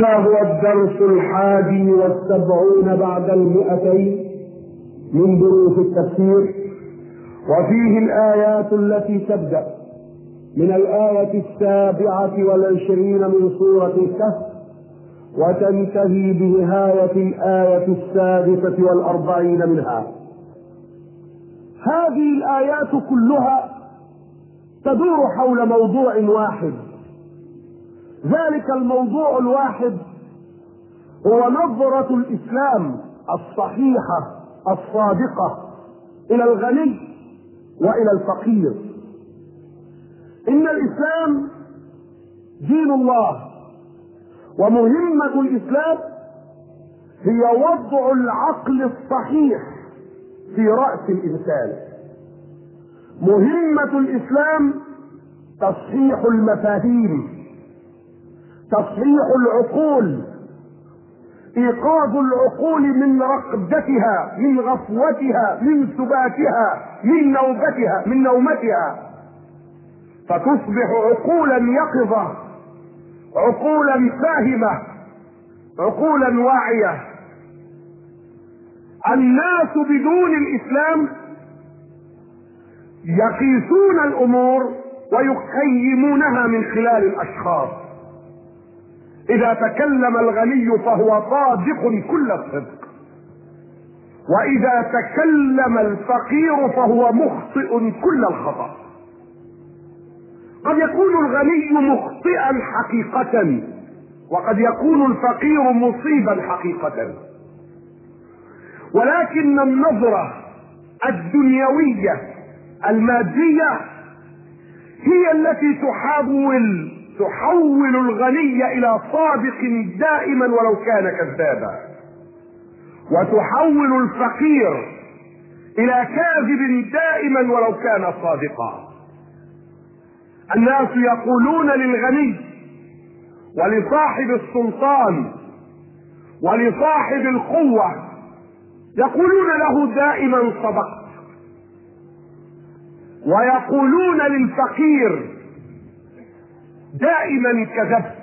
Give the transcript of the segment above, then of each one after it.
هو الدرس 71 بعد 200 من دروس التفسير، وفيه الآيات التي تبدأ من الآية 27 من سورة الكهف وتنتهي بنهاية الآية 46 منها. هذه الآيات كلها تدور حول موضوع واحد، ذلك الموضوع الواحد هو نظرة الإسلام الصحيحة الصادقة إلى الغني وإلى الفقير. إن الإسلام دين الله، ومهمة الإسلام هي وضع العقل الصحيح في رأس الإنسان. مهمة الإسلام تصحيح المفاهيم، تصحيح العقول، ايقاظ العقول من رقدتها، من غفوتها، من سباتها، من نومتها، فتصبح عقولا يقظة، عقولا فاهمة، عقولا واعية. الناس بدون الإسلام يقيسون الأمور ويقيمونها من خلال الأشخاص. إذا تكلم الغني فهو صادق كل الصدق، وإذا تكلم الفقير فهو مخطئ كل الخطأ. قد يكون الغني مخطئا حقيقة، وقد يكون الفقير مصيبا حقيقة، ولكن النظرة الدنيوية المادية هي التي تحول الغني الى صادق دائما ولو كان كذابا، وتحول الفقير الى كاذب دائما ولو كان صادقا. الناس يقولون للغني ولصاحب السلطان ولصاحب القوة، يقولون له دائما صدقت، ويقولون للفقير دائما كذبت،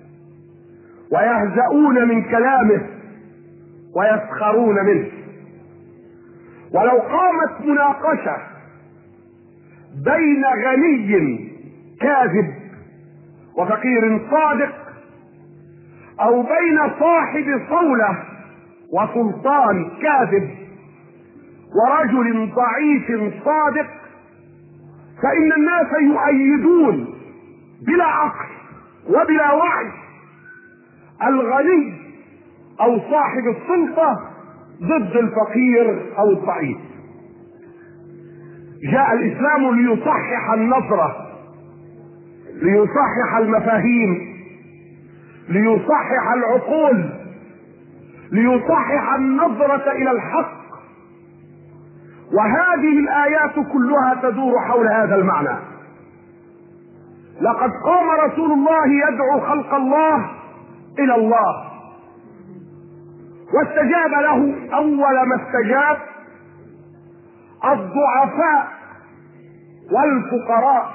ويهزؤون من كلامه ويسخرون منه. ولو قامت مناقشة بين غني كاذب وفقير صادق، او بين صاحب صولة وسلطان كاذب ورجل ضعيف صادق، فإن الناس يؤيدون بلا عقل وبلا وعي الغني او صاحب السلطة ضد الفقير او الضعيف. جاء الإسلام ليصحح النظرة، ليصحح المفاهيم، ليصحح العقول، ليصحح النظرة إلى الحق. وهذه الآيات كلها تدور حول هذا المعنى. لقد قام رسول الله يدعو خلق الله إلى الله، واستجاب له أول ما استجاب الضعفاء والفقراء،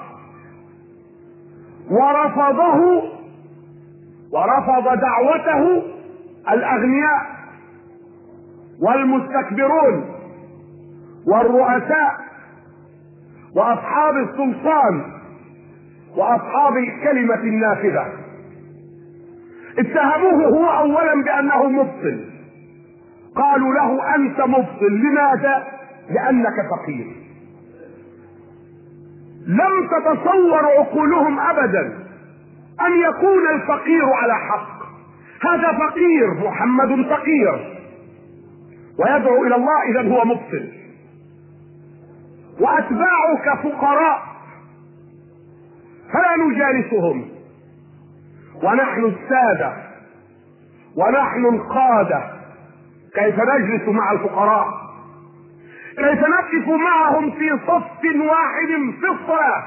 ورفض دعوته الأغنياء والمستكبرون والرؤساء وأصحاب السلطان وأصحاب الكلمة النافذة. اتهموه هو أولا بأنه مبطل، قالوا له أنت مبطل. لماذا؟ لأنك فقير. لم تتصور عقولهم أبدا أن يكون الفقير على حق. هذا فقير، محمد فقير ويدعو إلى الله، إذن هو مبطل. وأتباعك فقراء فلا نجالسهم، ونحن السادة ونحن القادة. كيف نجلس مع الفقراء؟ كيف نقف معهم في صف واحد في الصلاة؟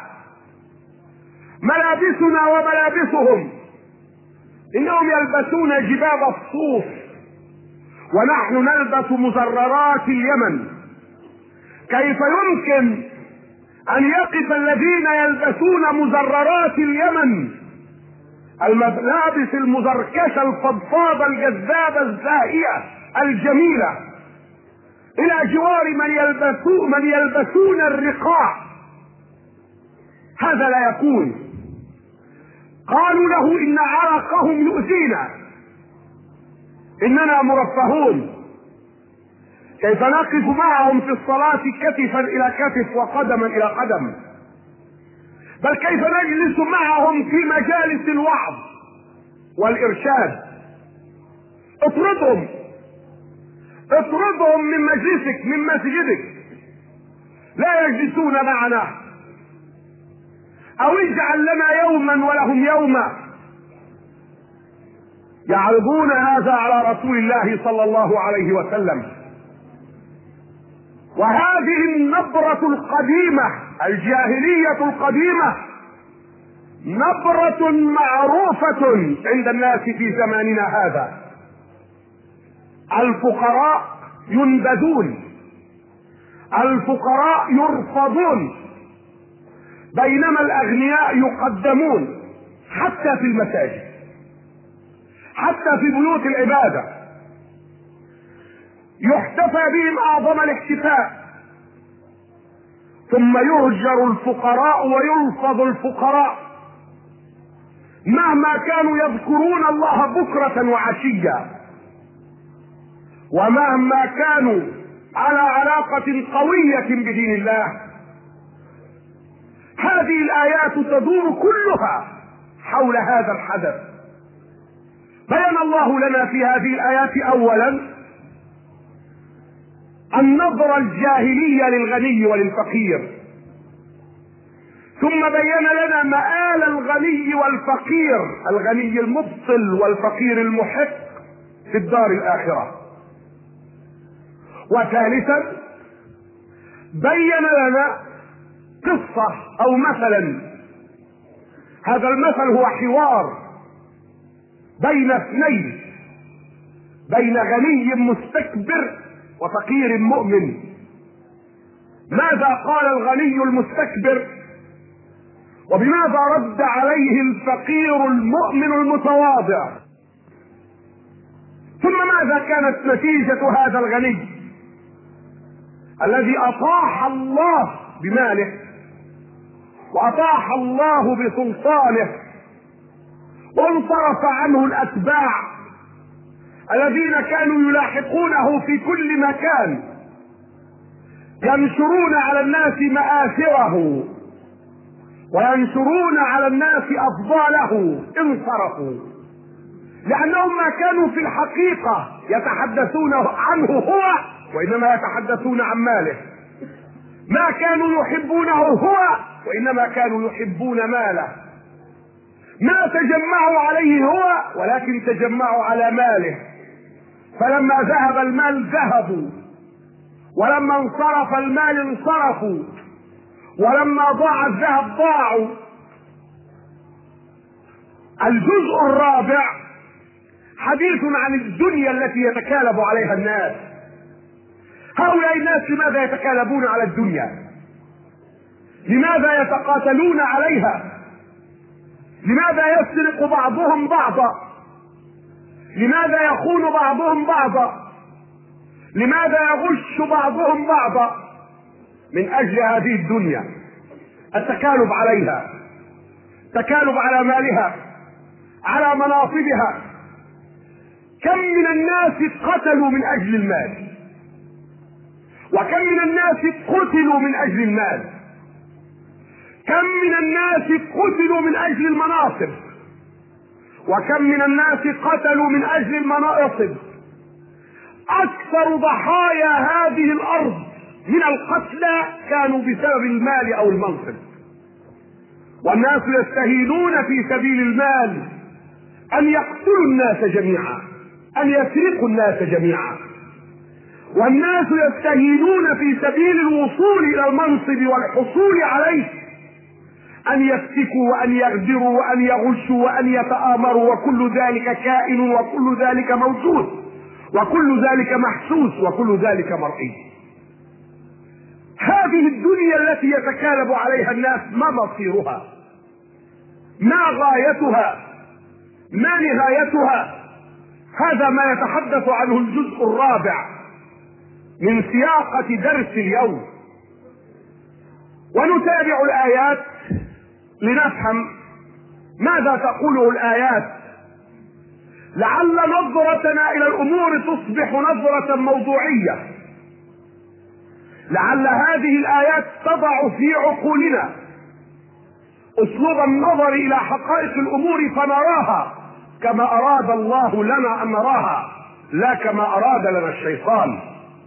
ملابسنا وملابسهم، إنهم يلبسون جباب الصوف ونحن نلبس مزررات اليمن. كيف يمكن أن يقف الذين يلبسون مزررات اليمن الملابس المزركشة الفضفاضة الجذابة الزاهية الجميلة، إلى جوار من يلبسون الرقاع. هذا لا يكون. قالوا له إن عرقهم يؤذينا، إننا مرفهون، كيف نقف معهم في الصلاة كتفا إلى كتف وقدما إلى قدم، بل كيف نجلس معهم في مجالس الوعظ والإرشاد. اطردهم من مجلسك، من مسجدك، لا يجلسون معنا، أو اجعل لنا يوما ولهم يوما. يعرضون هذا على رسول الله صلى الله عليه وسلم. وهذه النبرة القديمة الجاهلية القديمة نبرة معروفة عند الناس في زماننا هذا. الفقراء ينبذون، الفقراء يرفضون، بينما الأغنياء يقدمون حتى في المساجد، حتى في بيوت العبادة يحتفى بهم أعظم الاحتفاء، ثم يهجر الفقراء ويلفظ الفقراء مهما كانوا يذكرون الله بكرة وعشيا، ومهما كانوا على علاقة قوية بدين الله. هذه الآيات تدور كلها حول هذا الحدث. بين الله لنا في هذه الآيات أولا النظرة الجاهلية للغني وللفقير، ثم بين لنا مآل الغني والفقير، الغني المبطل والفقير المحق في الدار الآخرة. وثالثا بين لنا قصة أو مثلا، هذا المثل هو حوار بين اثنين، بين غني مستكبر وفقير مؤمن. ماذا قال الغني المستكبر، وبماذا رد عليه الفقير المؤمن المتواضع؟ ثم ماذا كانت نتيجة هذا الغني الذي أطاح الله بماله وأطاح الله بسلطانه، وانصرف عنه الأتباع الذين كانوا يلاحقونه في كل مكان ينشرون على الناس مآثره وينشرون على الناس أفضاله؟ انصرفوا، لأنهم ما كانوا في الحقيقة يتحدثون عنه هو، وإنما يتحدثون عن ماله. ما كانوا يحبونه هو، وإنما كانوا يحبون ماله. ما تجمعوا عليه هو، ولكن تجمعوا على ماله. فلما ذهب المال ذهبوا، ولما انصرف المال انصرفوا، ولما ضاع الذهب ضاعوا. الجزء الرابع حديث عن الدنيا التي يتكالب عليها الناس. هؤلاء الناس لماذا يتكالبون على الدنيا؟ لماذا يتقاتلون عليها؟ لماذا يسرق بعضهم بعضا؟ لماذا يخون بعضهم بعضا؟ لماذا يغش بعضهم بعضا؟ من أجل هذه الدنيا، التكالب عليها، تكالب على مالها، على مناصبها. كم من الناس قتلوا من أجل المال، وكم من الناس قتلوا من أجل المال، كم من الناس قتلوا من أجل المناصب، وكم من الناس قتلوا من أجل المناصب. أكثر ضحايا هذه الأرض من القتلى كانوا بسبب المال أو المنصب. والناس يستهينون في سبيل المال أن يقتلوا الناس جميعا، أن يسرقوا الناس جميعا. والناس يستهينون في سبيل الوصول إلى المنصب والحصول عليه أن يفتكوا وأن يغدروا وأن يغشوا وأن يتآمروا، وكل ذلك كائن، وكل ذلك موجود، وكل ذلك محسوس، وكل ذلك مرئي. هذه الدنيا التي يتكالب عليها الناس ما مصيرها؟ ما غايتها؟ ما نهايتها؟ هذا ما يتحدث عنه الجزء الرابع من سياقة درس اليوم، ونتابع الآيات لنفهم ماذا تقوله الآيات، لعل نظرتنا إلى الأمور تصبح نظرة موضوعية، لعل هذه الآيات تضع في عقولنا أسلوب النظر إلى حقائق الأمور فنراها كما أراد الله لنا أن نراها، لا كما أراد لنا الشيطان.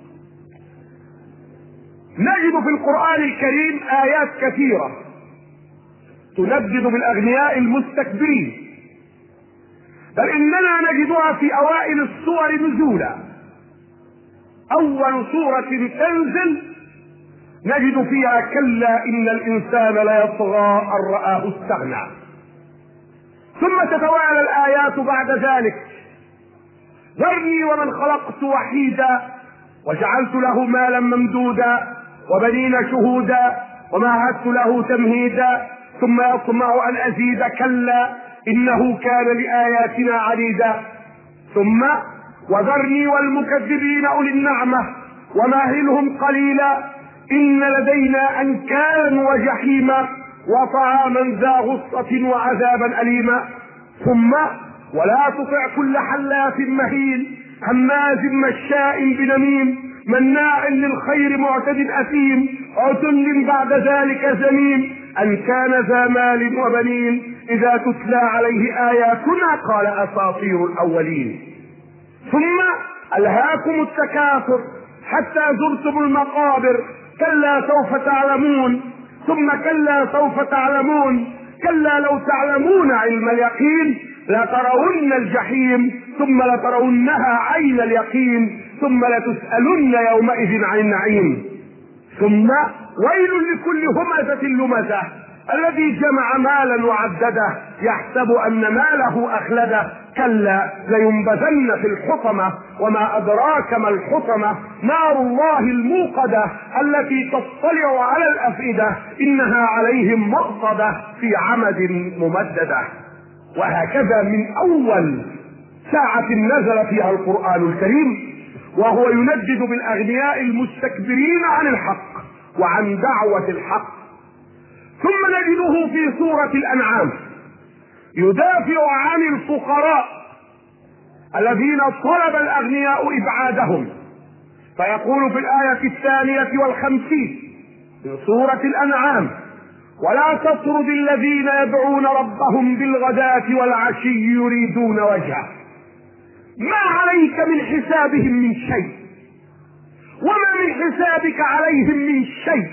نجد في القرآن الكريم آيات كثيرة تندد بالأغنياء المستكبرين، بل إننا نجدها في أوائل السور نزولا. أول سورة تنزل نجد فيها كلا إن الإنسان ليطغى أن رآه استغنى، ثم تتوالى الآيات بعد ذلك: ذرني ومن خلقت وحيدا وجعلت له مالا ممدودا وبنين شهودا ومهدت له تمهيدا ثم يطمع أن أزيد كلا إنه كان لآياتنا عنيدا، ثم وذرني والمكذبين أولي النعمة ومهلهم قليلا إن لدينا أنكالا وجحيما وطعاما ذا غصة وعذابا أليما، ثم ولا تطع كل حلاف مهين هماز مشاء بنميم مناع للخير معتد أثيم عتل بعد ذلك زميم أن كان ذا مال وبنين إذا تتلى عليه آياتنا قال أساطير الأولين. ثم ألهاكم التكاثر حتى زرتم المقابر كلا سوف تعلمون ثم كلا سوف تعلمون كلا لو تعلمون علم اليقين لترون الجحيم ثم لترونها عين اليقين ثم لتسألن يومئذ عن النعيم. ثم ويل لكل همزة لمزة الذي جمع مالا وعدده يحسب أن ماله أخلده كلا لينبذن في الحطمة وما أدراك ما الحطمة نار الله الموقدة التي تطلع على الأفئدة إنها عليهم مؤصدة في عمد ممددة. وهكذا من أول ساعة نزل فيها القرآن الكريم وهو يندد بالأغنياء المستكبرين عن الحق وعن دعوة الحق. ثم نجده في سورة الأنعام يدافع عن الفقراء الذين طلب الأغنياء إبعادهم، فيقول في الآية 52 من سورة الأنعام: ولا تطرد الذين يدعون ربهم بالغداة والعشي يريدون وجهه ما عليك من حسابهم من شيء وما من حسابك عليهم من شيء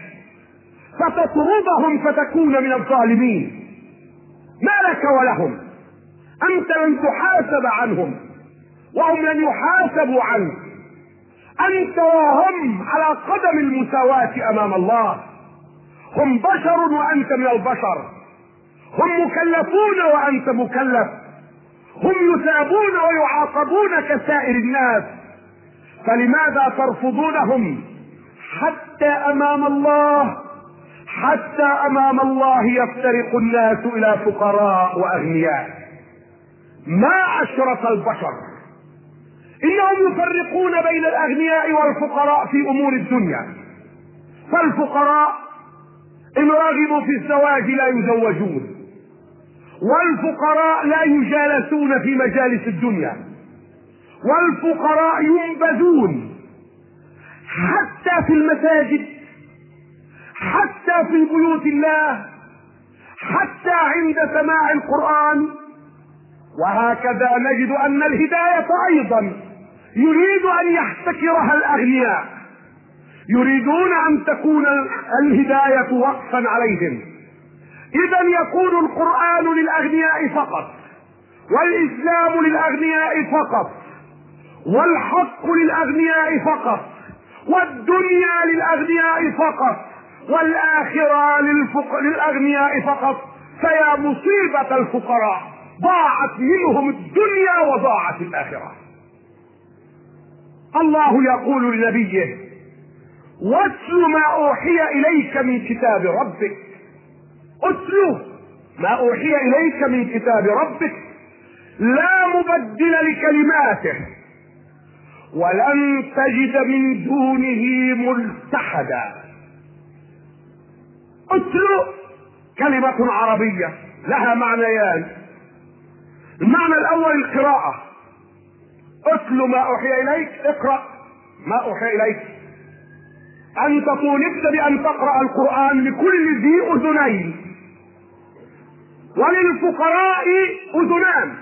فتطردهم فتكون من الظالمين. ما لك ولهم؟ أنت لن تحاسب عنهم وهم لن يحاسبوا عنك، أنت وهم على قدم المساواة أمام الله، هم بشر وأنت من البشر، هم مكلفون وأنت مكلف، هم يثابون ويعاقبون كسائر الناس، فلماذا ترفضونهم حتى أمام الله؟ حتى أمام الله يفترق الناس إلى فقراء وأغنياء. ما أشرف البشر إنهم يفرقون بين الأغنياء والفقراء في أمور الدنيا، فالفقراء إن رغبوا في الزواج لا يزوجون، والفقراء لا يجالسون في مجالس الدنيا، والفقراء ينبذون حتى في المساجد، حتى في بيوت الله، حتى عند سماع القرآن. وهكذا نجد أن الهداية أيضا يريد أن يحتكرها الأغنياء، يريدون أن تكون الهداية وقفا عليهم. إذا يكون القرآن للأغنياء فقط، والإسلام للأغنياء فقط، والحق للأغنياء فقط، والدنيا للأغنياء فقط، والآخرة للأغنياء فقط. فيا مصيبة الفقراء، ضاعت منهم الدنيا وضاعت الآخرة. الله يقول لنبيه: واتل ما أوحي إليك من كتاب ربك. اتلو ما أوحي إليك من كتاب ربك لا مبدل لكلماته ولن تجد من دونه ملتحدا. اتلو كلمة عربية لها معنيان. المعنى الاول القراءة، اتل ما اوحي اليك، اقرأ ما اوحي اليك. انت طولبت بان تقرأ القرآن لكل ذي اذنين، وللفقراء اذنان.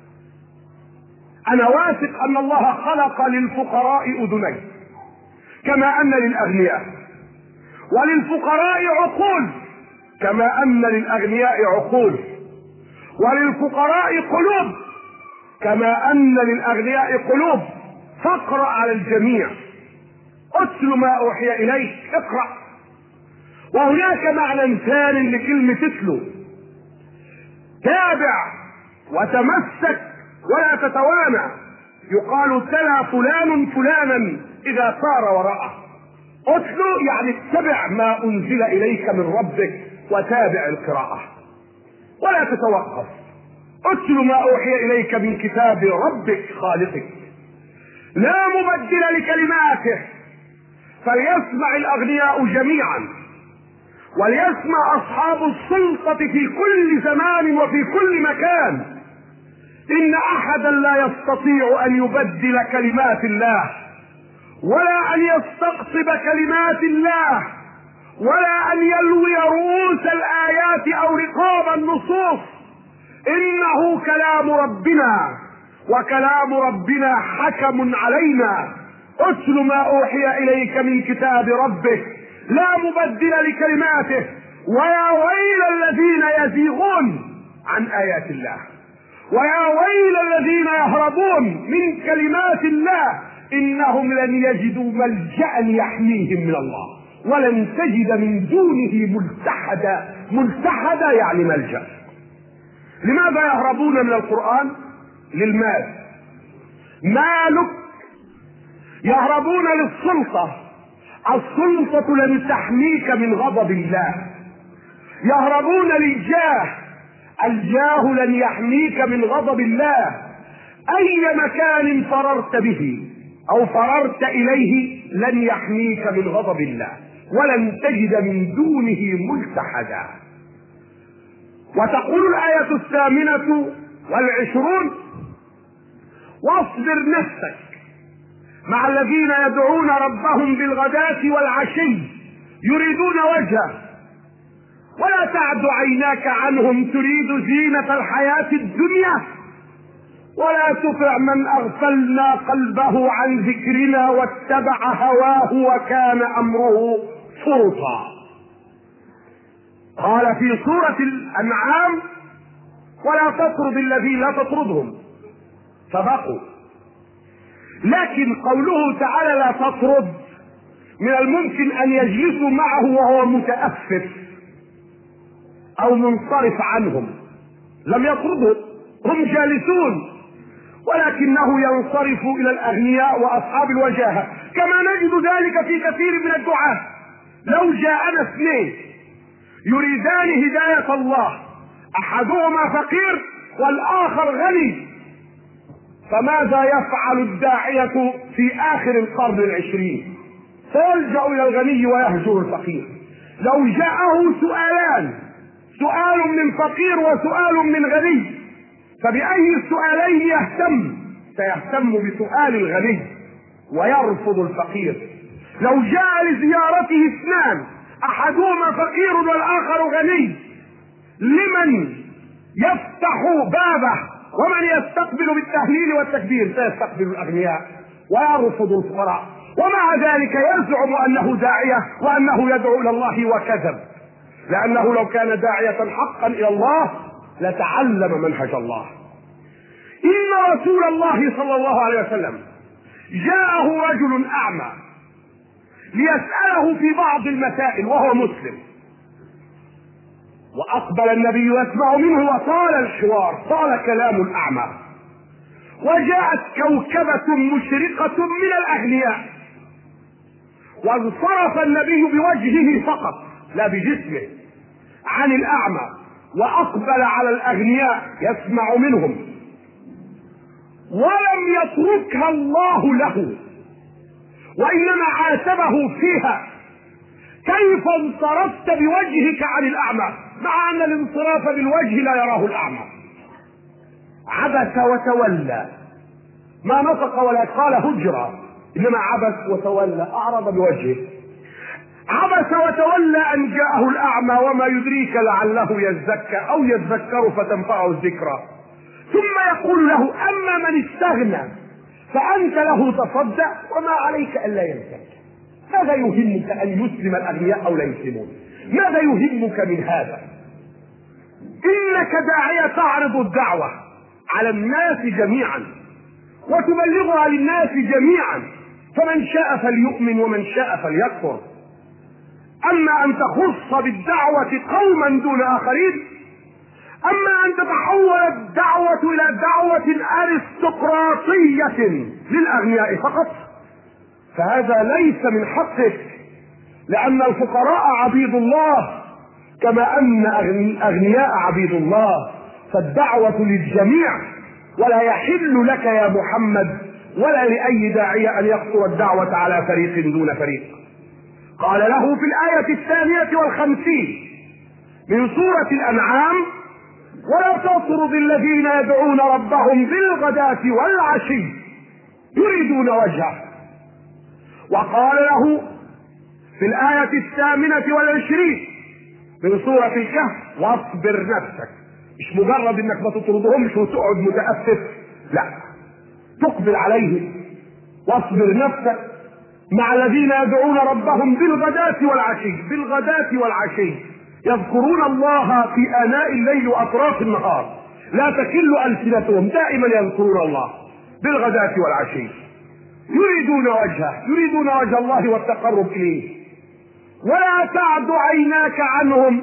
انا واثق ان الله خلق للفقراء اذنين كما ان للاغنياء، وللفقراء عقول كما ان للاغنياء عقول، وللفقراء قلوب كما ان للاغنياء قلوب. فاقرأ على الجميع. اتل ما اوحي اليك، اقرأ. وهناك معنى ثاني لكلمة اتلو، تابع وتمسك ولا تتوانى. يقال تلا فلان فلانا اذا سار وراءه. اتلو يعني اتبع ما انزل اليك من ربك وتابع القراءة ولا تتوقف. اتل ما اوحي اليك من كتاب ربك خالقك لا مبدل لكلماته. فليسمع الاغنياء جميعا، وليسمع اصحاب السلطة في كل زمان وفي كل مكان. ان احدا لا يستطيع ان يبدل كلمات الله، ولا ان يستقطب كلمات الله، ولا ان يلوي رؤوس الايات او رقاب النصوص. انه كلام ربنا، وكلام ربنا حكم علينا. اتل ما اوحي اليك من كتاب ربك لا مبدل لكلماته. ويا ويل الذين يزيغون عن ايات الله، ويا ويل الذين يهربون من كلمات الله. انهم لن يجدوا ملجأ يحميهم من الله، ولن تجد من دونه ملتحدا. ملتحدا يعني ملجأ. لماذا يهربون من القرآن؟ للمال. مالك. يهربون للسلطة. السلطة لن تحميك من غضب الله. يهربون للجاه. الجاه لن يحميك من غضب الله. اي مكان فررت به او فررت اليه لن يحميك من غضب الله، ولن تجد من دونه ملتحدا. وتقول الآية 28: واصبر نفسك مع الذين يدعون ربهم بالغداة والعشي يريدون وجهه، ولا تعد عيناك عنهم تريد زينة الحياة الدنيا، ولا تطع من اغفلنا قلبه عن ذكرنا واتبع هواه وكان امره فرطا. قال في سورة الانعام: ولا تطرد الذين لا تطردهم فبقوا. لكن قوله تعالى لا تطرد من الممكن ان يجلسوا معه وهو متأفف او منصرف عنهم. لم يطردهم، هم جالسون، ولكنه ينصرف الى الاغنياء واصحاب الوجاهة، كما نجد ذلك في كثير من الدعاة. لو جاءنا اثنين يريدان هداية الله، احدهما فقير والاخر غني، فماذا يفعل الداعية في اخر القرن العشرين؟ سيلجأ الى الغني ويهجر الفقير. لو جاءه سؤالان، سؤال من فقير وسؤال من غني، فبأي السؤالين يهتم؟ سيهتم بسؤال الغني ويرفض الفقير. لو جاء لزيارته اثنان احدهما فقير والاخر غني، لمن يفتح بابه ومن يستقبل بالتهليل والتكبير؟ سيستقبل الاغنياء ويرفض الفقراء، ومع ذلك يزعم انه داعية وانه يدعو الى الله، وكذب، لانه لو كان داعية حقا الى الله لتعلم منهج الله. ان رسول الله صلى الله عليه وسلم جاءه رجل اعمى ليسأله في بعض المسائل وهو مسلم، واقبل النبي يسمع منه وطال الحوار، طال كلام الاعمى. وجاءت كوكبة مشرقة من الاغنياء، وانصرف النبي بوجهه فقط لا بجسمه عن الاعمى، واقبل على الاغنياء يسمع منهم. ولم يتركها الله له، وإنما عاتبه فيها. كيف انصرفت بوجهك عن الأعمى، مع أن الانصراف بالوجه لا يراه الأعمى؟ عبس وتولى، ما نطق ولا قال هجرة، إنما عبس وتولى، أعرض بوجهه. عبس وتولى أن جاءه الأعمى، وما يدريك لعله يزكى أو يذكر فتنفعه الذكرى. ثم يقول له: أما من استغنى فأنت له تصدع وما عليك ألا يزكى. ماذا يهمك أن يسلم الأغنياء أو لا يسلمون؟ ماذا يهمك من هذا؟ إنك داعية تعرض الدعوة على الناس جميعا وتبلغها للناس جميعا، فمن شاء فليؤمن ومن شاء فليكفر. أما أن تخص بالدعوة قوما دون آخرين، أما أن تتحول الدعوة إلى دعوة أرستقراطية للأغنياء فقط، فهذا ليس من حقك، لأن الفقراء عبيد الله كما أن الأغنياء عبيد الله، فالدعوة للجميع، ولا يحل لك يا محمد ولا لأي داعية أن يقصر الدعوة على فريق دون فريق. قال له في الآية 52 من سورة الأنعام: ولا تطرد الذين يدعون ربهم بالغداة والعشي يريدون وجهه. وقال له في الآية 28 من سورة الكهف: واصبر نفسك. مش مجرد انك ما تطردهمش وتقعد متأسف، لا، تقبل عليهم. واصبر نفسك مع الذين يدعون ربهم بالغداة والعشي. بالغداة والعشي يذكرون الله في آناء الليل وأطراف النهار، لا تكل ألسنتهم، دائما يذكرون الله بالغداة والعشي. يريدون وجهه، يريدون وجه الله والتقرب إليه. ولا تعد عيناك عنهم،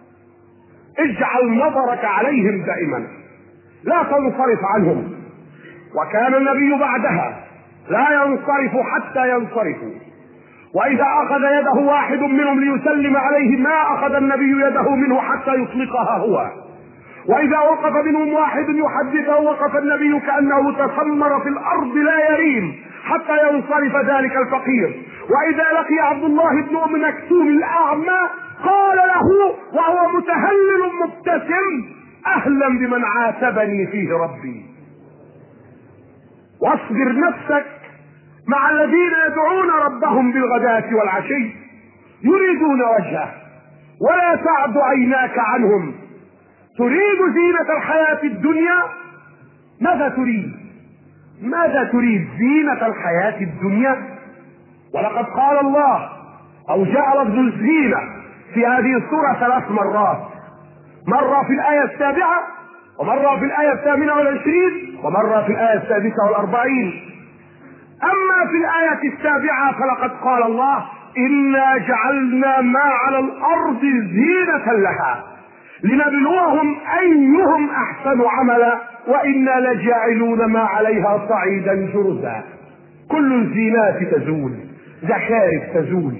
اجعل نظرك عليهم دائما، لا تنصرف عنهم. وكان النبي بعدها لا ينصرف حتى ينصرفوا، وإذا أخذ يده واحد منهم ليسلم عليه ما أخذ النبي يده منه حتى يطلقها هو. وإذا وقف منهم واحد يحدثه وقف النبي كأنه تسمر في الأرض لا يريم حتى ينصرف ذلك الفقير. وإذا لقي عبد الله بن أم مكتوم الأعمى قال له وهو متهلل مبتسم: أهلا بمن عاتبني فيه ربي. واصبر نفسك مع الذين يدعون ربهم بالغداة والعشي يريدون وجهه، ولا تعد عيناك عنهم تريد زينة الحياة الدنيا. ماذا تريد؟ ماذا تريد؟ زينة الحياة الدنيا. ولقد قال الله، أو جاء لفظ الزينة في هذه السورة 3 مرات، مرة في الآية 7، ومرة في الآية 28، ومرة في الآية 46. أما في الآية 7 فلقد قال الله: إنا جعلنا ما على الأرض زينة لها لنبلوهم أيهم أحسن عملا وإنا لجاعلون ما عليها صعيدا جرزا. كل الزينات تزول، زخارف تزول.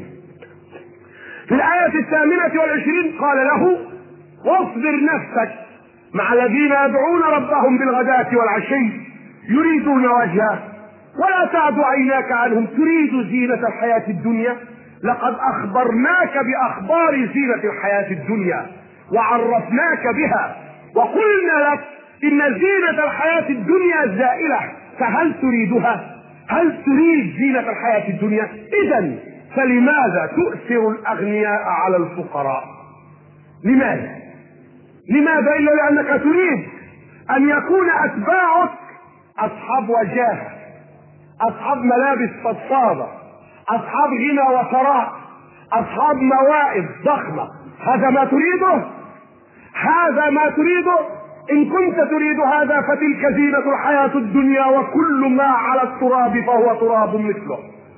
في الآية 28 قال له: واصبر نفسك مع الذين يدعون ربهم بالغداة والعشي يريدون وجهه، ولا تعد عيناك عنهم تريد زينة الحياة الدنيا. لقد أخبرناك بأخبار زينة الحياة الدنيا وعرفناك بها، وقلنا لك إن زينة الحياة الدنيا زائلة، فهل تريدها؟ هل تريد زينة الحياة الدنيا؟ إذن فلماذا تؤثر الأغنياء على الفقراء؟ لماذا؟ لماذا إلا لأنك تريد أن يكون أتباعك أصحاب وجاهة، أصحاب ملابس فضفاضة، أصحاب غنى وثراء، أصحاب موائد ضخمة. هذا ما تريده؟ هذا ما تريده؟ إن كنت تريد هذا فتلك زينة الحياة الدنيا، وكل ما على التراب فهو تراب مثله.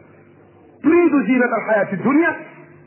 تريد زينة الحياة الدنيا.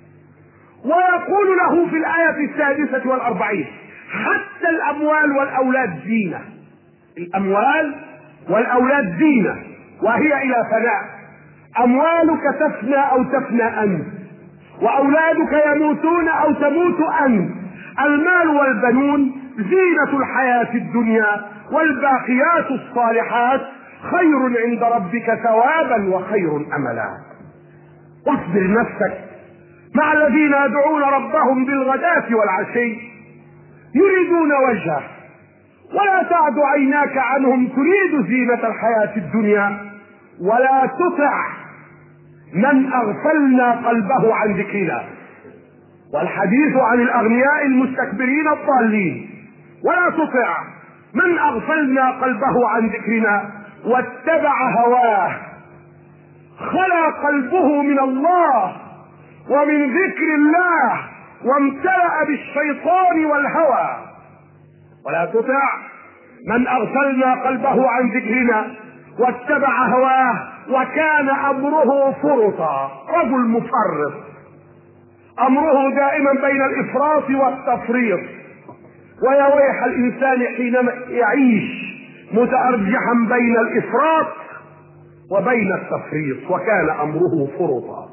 ويقول له في الآية 46: حتى الأموال والأولاد زينة. الأموال والأولاد زينة وهي إلى فناء. أموالك تفنى أو تفنى أنت، وأولادك يموتون أو تموت أنت. المال والبنون زينة الحياة الدنيا، والباقيات الصالحات خير عند ربك ثوابا وخير املا. واصبر نفسك مع الذين يدعون ربهم بالغداة والعشي يريدون وجهه ولا تعد عيناك عنهم تريد زينة الحياة الدنيا ولا تطع من اغفلنا قلبه عن ذكرنا. والحديث عن الاغنياء المستكبرين الضالين. ولا تطع من اغفلنا قلبه عن ذكرنا واتبع هواه خلا قلبه من الله ومن ذكر الله وامتلأ بالشيطان والهوى. ولا تطع من اغفلنا قلبه عن ذكرنا واتبع هواه وكان امره فرطا. رجل مفرط امره دائما بين الافراط والتفريط. ويا ويح الانسان حينما يعيش متأرجحا بين الافراط وبين التفريط وكان امره فرطا.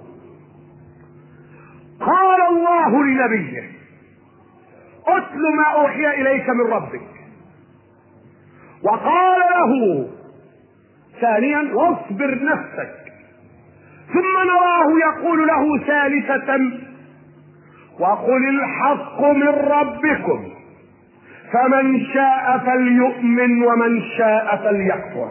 قال الله لنبيه اتل ما اوحي اليك من ربك. وقال له ثانيا واصبر نفسك. ثم نراه يقول له ثالثة وقل الحق من ربكم فمن شاء فليؤمن ومن شاء فليكفر.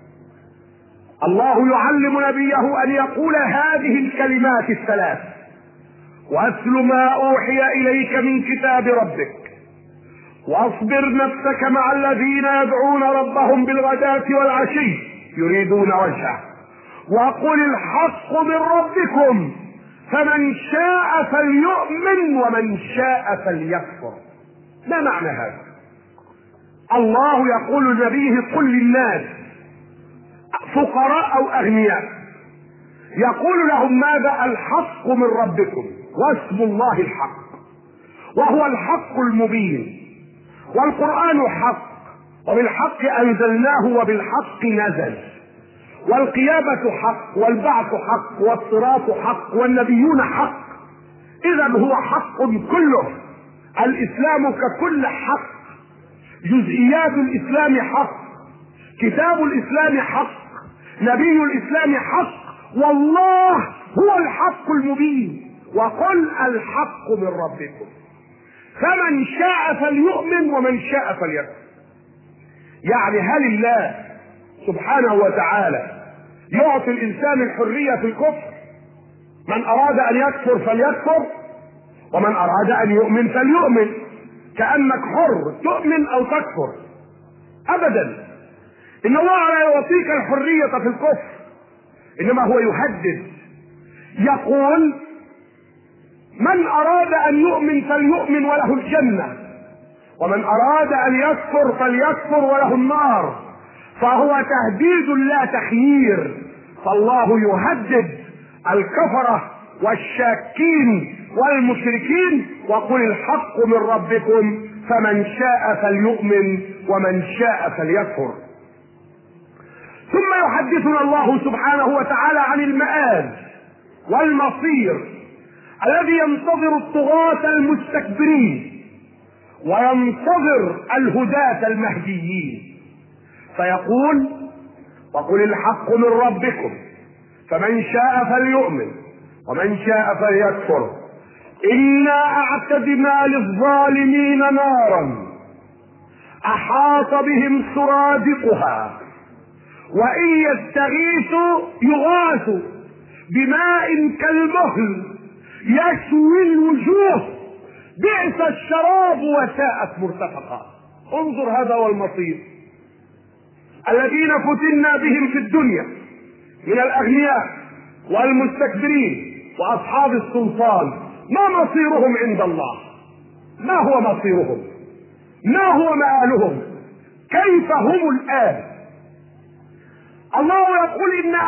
الله يعلم نبيه ان يقول هذه الكلمات الثلاث: واتل ما اوحي اليك من كتاب ربك، واصبر نفسك مع الذين يدعون ربهم بالغداة والعشي يريدون وجهه، وقل الحق من ربكم فمن شاء فليؤمن ومن شاء فليكفر. ما معنى هذا؟ الله يقول لنبيه قل للناس فقراء او اغنياء، يقول لهم ماذا؟ الحق من ربكم، واسم الله الحق، وهو الحق المبين، والقرآن حق، وبالحق انزلناه وبالحق نزل، والقيامة حق، والبعث حق، والصراط حق، والنبيون حق. اذا هو حق كله. الاسلام ككل حق، جزئيات الاسلام حق، كتاب الاسلام حق، نبي الاسلام حق، والله هو الحق المبين. وقل الحق من ربكم فمن شاء فليؤمن ومن شاء فليكفر. يعني هل الله سبحانه وتعالى يعطي الانسان الحرية في الكفر؟ من اراد ان يكفر فليكفر ومن اراد ان يؤمن فليؤمن، كأنك حر تؤمن او تكفر. ابدا، ان الله لا يعطيك الحرية في الكفر، انما هو يهدد، يقول من اراد ان يؤمن فليؤمن وله الجنة، ومن اراد ان يكفر فليكفر وله النار. فهو تهديد لا تخيير. فالله يهدد الكفرة والشاكين والمشركين وقل الحق من ربكم فمن شاء فليؤمن ومن شاء فليكفر. ثم يحدثنا الله سبحانه وتعالى عن المآل والمصير الذي ينتظر الطغاة المستكبرين وينتظر الهداة المهديين. فيقول وقل الحق من ربكم فمن شاء فليؤمن ومن شاء فليكفر إنا أعتدنا للظالمين نارا أحاط بهم سرادقها وإن يستغيثوا يغاثوا بماء كالمهل يشوي الوجوه بئس الشراب وساءت مرتفقا. انظر، هذا هو المصير. الذين فتنا بهم في الدنيا من الأغنياء والمستكبرين وأصحاب السلطان، ما مصيرهم عند الله؟ ما هو مصيرهم؟ ما هو مآلهم؟ كيف هم الآن؟ الله يقول إنا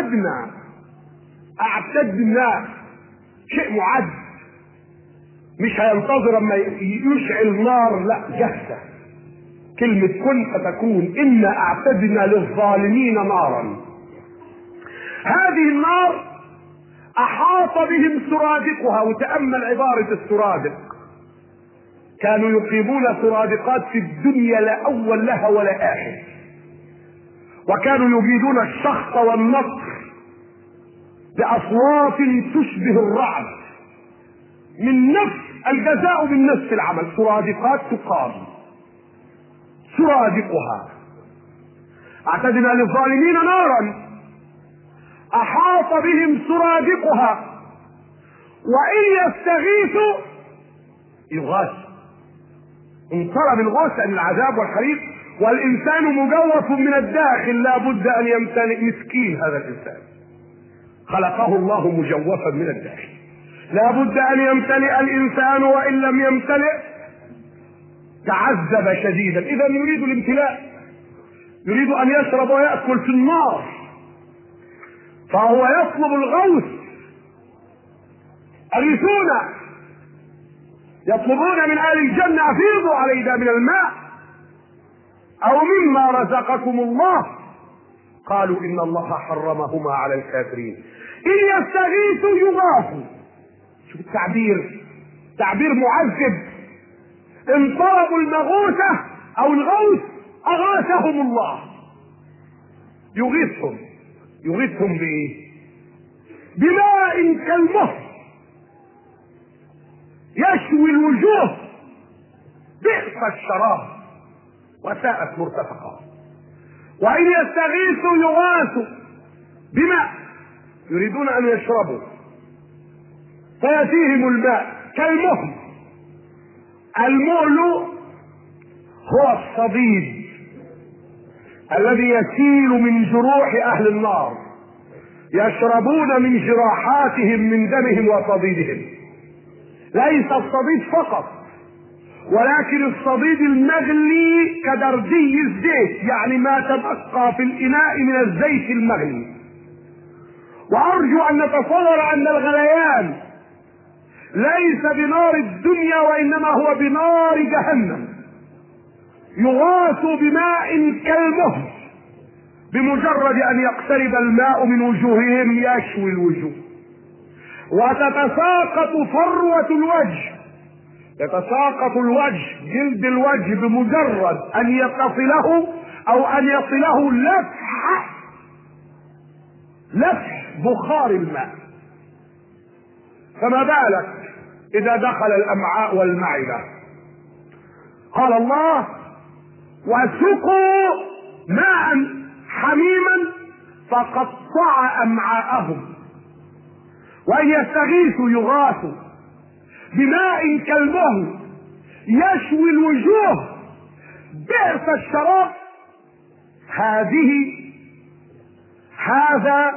أعتدنا شيء معد، مش هينتظر اما يشعل نار، لا، جهزة. كلمة كن فتكون. إنا أعتدنا للظالمين نارا. هذه النار أحاط بهم سرادقها. وتأمل عبارة السرادق، كانوا يقيمون سرادقات في الدنيا لا أول لها ولا آخر، وكانوا يجيدون الشخط والنصر بأصوات تشبه الرعد، من نفس الجزاء من نفس العمل. سرادقات تقام، سرادقها اعتدنا للظالمين نارا احاط بهم سرادقها وان يستغيثوا يغاثوا. انطلب الغوث عن العذاب والحريق، والانسان مجوف من الداخل، لا بد ان يمتلئ. مسكين هذا الانسان، خلقه الله مجوفا من الداخل، لا بد ان يمتلئ الانسان، وان لم يمتلئ تعذب شديدا. اذا يريد الامتلاء، يريد ان يشرب ويأكل في النار، فهو يطلب الغوث. أغيثونا، يطلبون من اهل الجنة افيضوا علينا من الماء او مما رزقكم الله، قالوا ان الله حرمهما على الكافرين. ان يستغيثوا يغاثوا. شوف التعبير، تعبير معذب. ان طلبوا المغوثة او الغوث اغاثهم الله، يغيثهم. يغيثهم بايه؟ بماء كالمهر يشوي الوجوه، بئس الشراب وساءت مرتفقا. وان يستغيثوا يغاثوا بماء، يريدون ان يشربوا فيأتيهم الماء كالمهل. المهل هو الصديد الذي يسيل من جروح اهل النار، يشربون من جراحاتهم من دمهم وصديدهم. ليس الصديد فقط، ولكن الصديد المغلي كدردي الزيت، يعني ما تبقى في الاناء من الزيت المغلي. وارجو ان نتصور ان الغليان ليس بنار الدنيا وانما هو بنار جهنم. يغاث بماء كالمهل، بمجرد ان يقترب الماء من وجوههم يشوي الوجوه، وتتساقط فروة الوجه، يتساقط الوجه، جلد الوجه، بمجرد ان يتصله او ان يصله لفح بخار الماء. فما بالك اذا دخل الامعاء والمعدة؟ قال الله: وسقوا ماء حميما فقطع امعاءهم. وان يستغيثوا يغاثوا بماء كالمهل يشوي الوجوه، بئس الشراب. هذا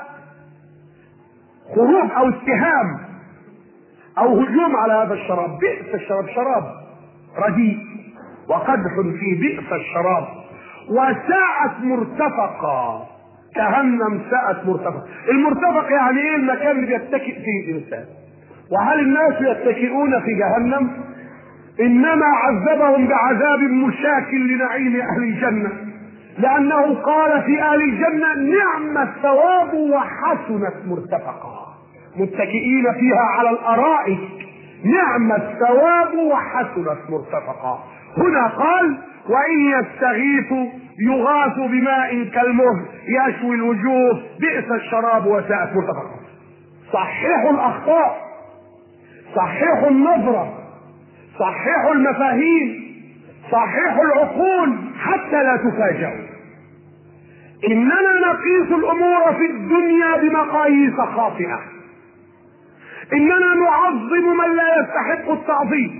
خروج او اتهام او هجوم على هذا الشراب. بئس الشراب، شراب رديء وقدح فيه. بئس الشراب وساءت مرتفقا. جهنم ساءت مرتفقا. المرتفق يعني ايه؟ المكان اللي بيتكئ فيه الانسان. وهل الناس يتكئون في جهنم؟ انما عذبهم بعذاب مشاكل لنعيم اهل الجنة، لانه قال في اهل الجنة: نعم الثواب وحسنت مرتفقا، متكئين فيها على الارائك. نعم الثواب وحسنت مرتفقا. هنا قال: وان يستغيثوا يغاثوا بماء كالمهل يشوي الوجوه، بئس الشراب وساءت مرتفقا. صححوا الاخطاء، صححوا النظرة، صححوا المفاهيم، صححوا العقول حتى لا تفاجئوا. اننا نقيس الامور في الدنيا بمقاييس خاطئة. اننا نعظم من لا يستحق التعظيم،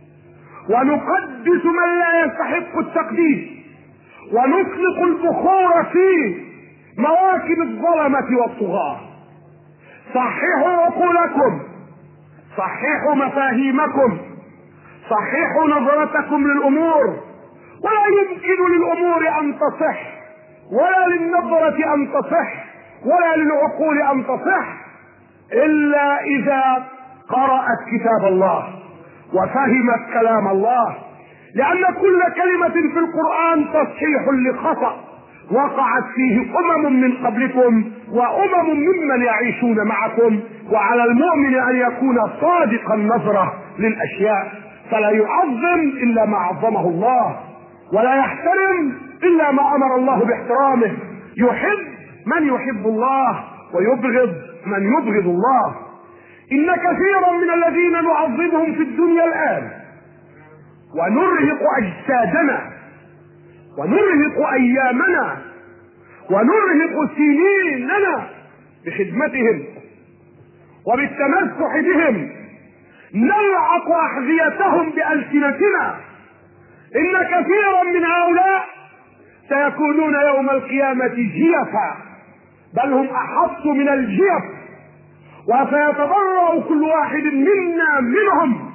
ونقدس من لا يستحق التقديس، ونطلق البخور في مواكب الظلمة والطغاة. صححوا عقولكم، صححوا مفاهيمكم، صححوا نظرتكم للامور. ولا يمكن للامور ان تصح، ولا للنظرة ان تصح، ولا للعقول ان تصح الا اذا قرأت كتاب الله وفهمت كلام الله. لان كل كلمة في القرآن تصحيح لخطأ وقعت فيه من قبلكم وامم ممن يعيشون معكم. وعلى المؤمن ان يكون صادق النظرة للاشياء، فلا يعظم الا ما عظمه الله، ولا يحترم الا ما امر الله باحترامه. يحب من يحب الله ويبغض من يبغض الله. إن كثيرا من الذين نعظمهم في الدنيا الآن ونرهق أجسادنا ونرهق أيامنا ونرهق سنيننا بخدمتهم وبالتمسح بهم، نلعق أحذيتهم بألسنتنا. إن كثيرا من هؤلاء سيكونون يوم القيامة جيفا، بل هم أحط من الجيف، وسيتبرأ كل واحد منا منهم،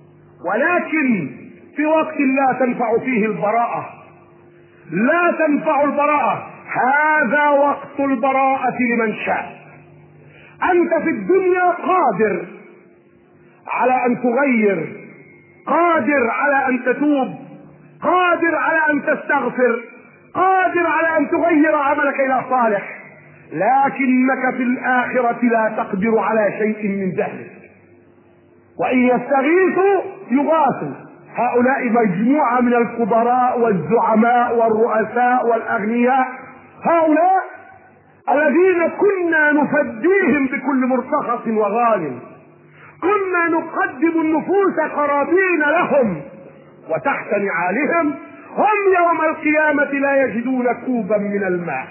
ولكن في وقت لا تنفع فيه البراءة، لا تنفع البراءة. هذا وقت البراءة لمن شاء. أنت في الدنيا قادر على أن تغير، قادر على أن تتوب، قادر على أن تستغفر، قادر على أن تغير عملك إلى صالح، لكنك في الآخرة لا تقدر على شيء من ذلك. وإن يستغيثوا يغاثوا. هؤلاء مجموعة من الكبراء والزعماء والرؤساء والأغنياء، هؤلاء الذين كنا نفديهم بكل مرتخص وغال، كنا نقدم النفوس قرابين لهم وتحت نعالهم، هم يوم القيامة لا يجدون كوبا من الماء،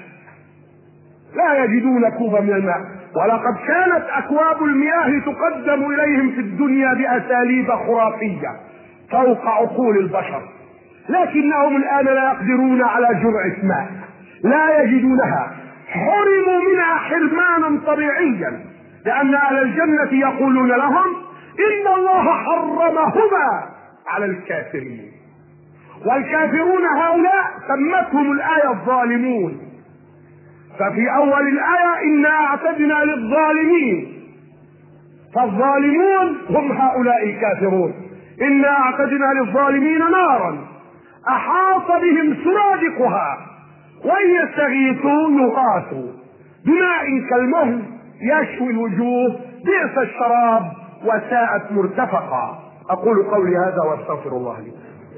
لا يجدون كوبا من الماء. ولقد كانت أكواب المياه تقدم إليهم في الدنيا بأساليب خرافية فوق عقول البشر، لكنهم الآن لا يقدرون على جرعة ماء، لا يجدونها، حرموا منها حرمانا طبيعيا، لأن أهل الجنة يقولون لهم إن الله حرمهما على الكافرين. والكافرون هؤلاء سمتهم الآية الظالمون. ففي أول الآية إنا أعتدنا للظالمين، فالظالمون هم هؤلاء الكافرون. إنا أعتدنا للظالمين نارا أحاط بهم سرادقها وإن يستغيثوا يغاثوا بماء كالمهل يشوي الوجوه بئس الشراب وساءت مرتفقا. أقول قولي هذا واستغفر الله لي.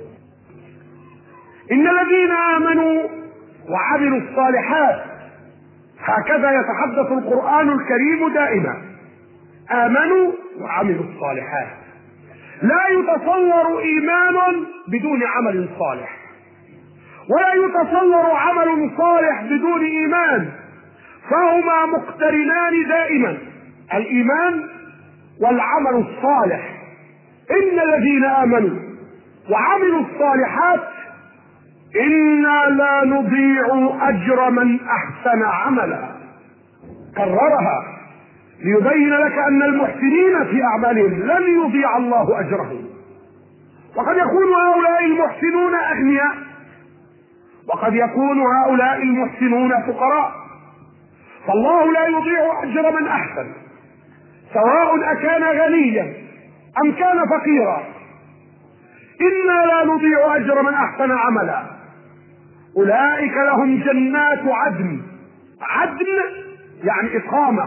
إن الذين آمنوا وعملوا الصالحات، هكذا يتحدث القرآن الكريم دائما، آمنوا وعملوا الصالحات. لا يتصور إيمان بدون عمل صالح، ولا يتصور عمل صالح بدون إيمان، فهما مقترنان دائما، الإيمان والعمل الصالح. إن الذين آمنوا وعملوا الصالحات إنا لا نضيع أجر من أحسن عملا. كررها ليبين لك أن المحسنين في أعمالهم لن يضيع الله أجرهم. وقد يكون هؤلاء المحسنون أغنياء، وقد يكون هؤلاء المحسنون فقراء، فالله لا يضيع أجر من أحسن، سواء أكان غنيا أم كان فقيرا. إنا لا نضيع أجر من أحسن عملا. أولئك لهم جنات عدن. عدن يعني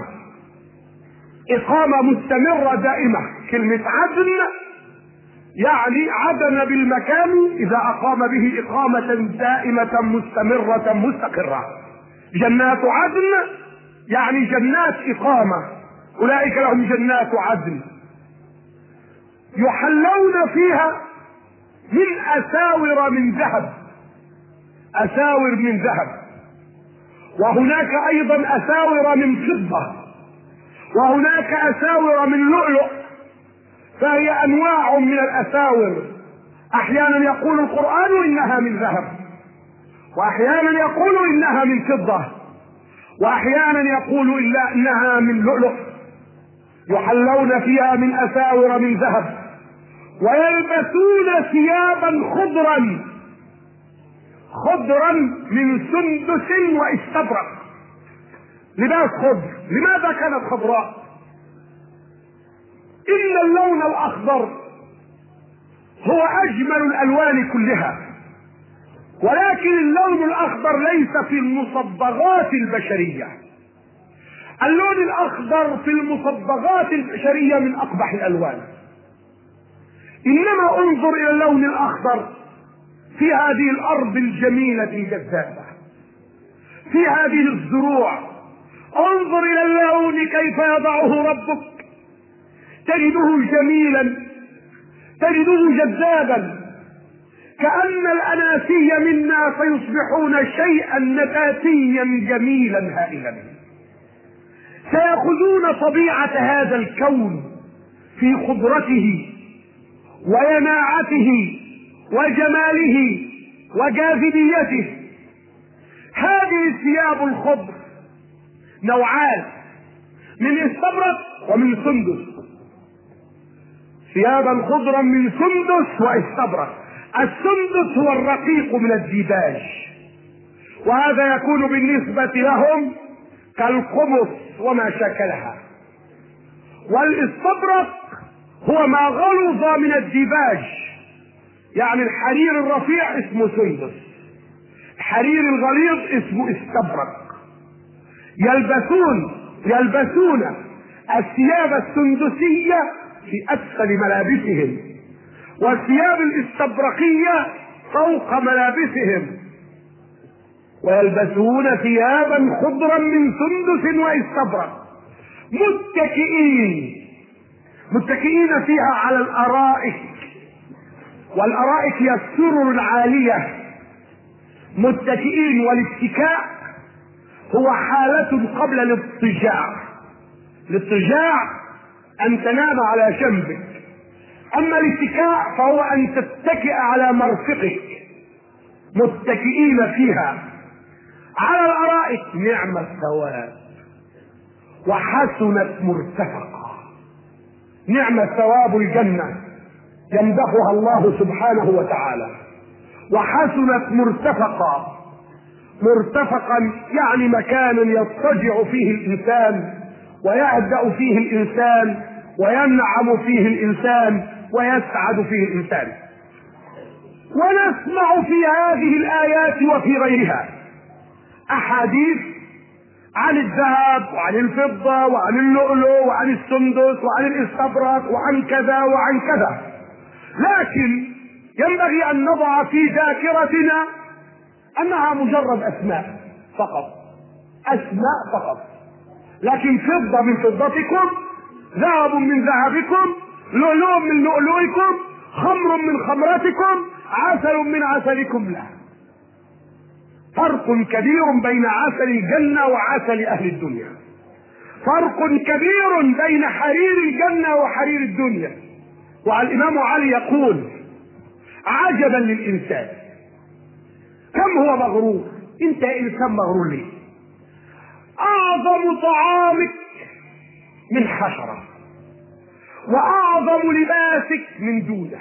إقامة مستمرة دائمة. كلمة عدن يعني عدن بالمكان إذا أقام به إقامة دائمة مستمرة مستقرة. جنات عدن يعني جنات إقامة. أولئك لهم جنات عدن يحلون فيها من أساور من ذهب، أساور من ذهب، وهناك أيضا أساور من فضة، وهناك أساور من لؤلؤ. فهي أنواع من الأساور. أحيانا يقول القرآن إنها من ذهب، وأحيانا يقول إنها من فضة، وأحيانا يقول إنها من لؤلؤ. يحلون فيها من أساور من ذهب ويلبسون ثيابا خضرا من سندس واستبرق. لباس خضر. لماذا كانت خضراء؟ إن اللون الأخضر هو أجمل الألوان كلها، ولكن اللون الأخضر ليس في المصبغات البشرية. اللون الأخضر في المصبغات البشرية من أقبح الألوان. إنما انظر إلى اللون الأخضر في هذه الأرض الجميلة الجذابة، في هذه الزروع. انظر الى اللون كيف يضعه ربك، تجده جميلا، تجده جذابا، كأن الأناسي منا سيصبحون شيئا نباتيا جميلا هائلا. سيأخذون طبيعة هذا الكون في خضرته ويناعته وجماله وجاذبيته. هذه ثياب الخضر نوعان، من استبرق ومن سندس. ثيابا خضرا من سندس واستبرق. السندس هو الرقيق من الديباج، وهذا يكون بالنسبة لهم كالقمص وما شكلها. والاستبرق هو ما غلظ من الديباج، يعني الحرير الرفيع اسمه سندس، الحرير الغليظ اسمه استبرق. يلبسون الثياب السندسية في أسفل ملابسهم، والثياب الاستبرقية فوق ملابسهم، ويلبسون ثيابا خضرا من سندس واستبرق، متكئين فيها على الأرائك، والأرائك هي السرر العالية، متكئين. والاتكاء هو حالة قبل الاضطجاع. الاضطجاع أن تنام على جنبك، أما الاتكاء فهو أن تتكئ على مرفقك، متكئين فيها على الأرائك. نعم الثواب وحسنت مرتفقة. نعم ثواب الجنة يمدحها الله سبحانه وتعالى. وحسنت مرتفقة يعني مكانا يضطجع فيه الإنسان ويهدأ فيه الإنسان وينعم فيه الإنسان ويسعد فيه الإنسان. ونسمع في هذه الآيات وفي غيرها أحاديث عن الذهب وعن الفضة وعن اللؤلؤ وعن السندس وعن الاستبرق وعن كذا وعن كذا، لكن ينبغي أن نضع في ذاكرتنا أنها مجرد أسماء فقط. لكن فضة من فضتكم، ذهب من ذهبكم، لؤلؤ من لؤلؤكم، خمر من خمرتكم، عسل من عسلكم. لا، فرق كبير بين عسل الجنة وعسل أهل الدنيا، فرق كبير بين حرير الجنة وحرير الدنيا. والإمام علي يقول: عجبا للإنسان كم هو مغرور. انت انسان مغرور ليه؟ اعظم طعامك من حشرة، واعظم لباسك من دودة.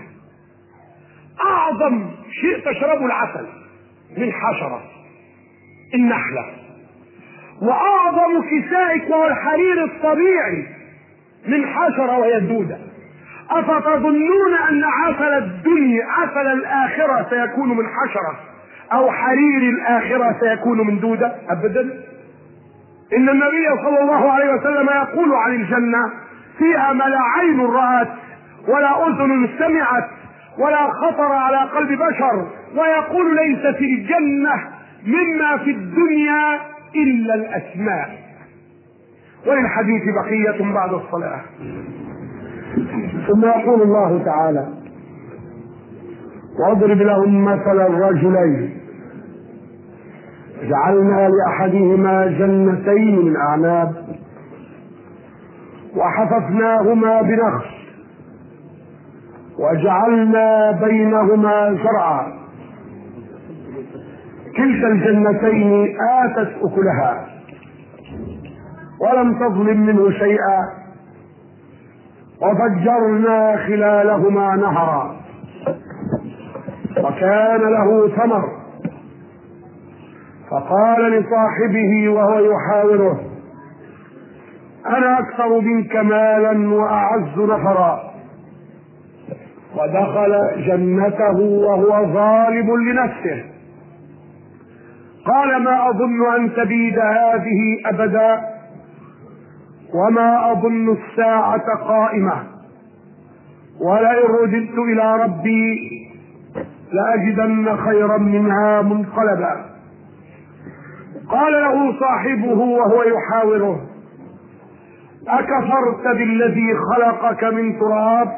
اعظم شيء تشربه العسل من حشرة النحلة، واعظم كسائك وهو الحرير الطبيعي من حشرة وهي الدودة. افتظنون ان عسل الآخرة سيكون من حشرة او حرير الآخرة سيكون من دودة؟ ابدا. ان النبي صلى الله عليه وسلم يقول عن الجنة: فيها ما لا عين رأت ولا اذن سمعت ولا خطر على قلب بشر. ويقول: ليس في الجنة مما في الدنيا الا الاسماء. وللحديث بقية بعد الصلاة. ثم يقول الله تعالى: واضرب لهم مثل الرجلين جعلنا لأحدهما جنتين من أعناب وحففناهما بنخل وجعلنا بينهما زرعا كلتا الجنتين آتت أكلها ولم تظلم منه شيئا وفجرنا خلالهما نهرا وكان له ثمر فقال لصاحبه وهو يحاوره: أنا أكثر منك مالا وأعز نفرا. ودخل جنته وهو ظالم لنفسه قال: ما أظن أن تبيد هذه أبدا وما أظن الساعة قائمة ولئن رددت إلى ربي لأجدن خيرا منها منقلبا. قال له صاحبه وهو يحاوره: أكفرت بالذي خلقك من تراب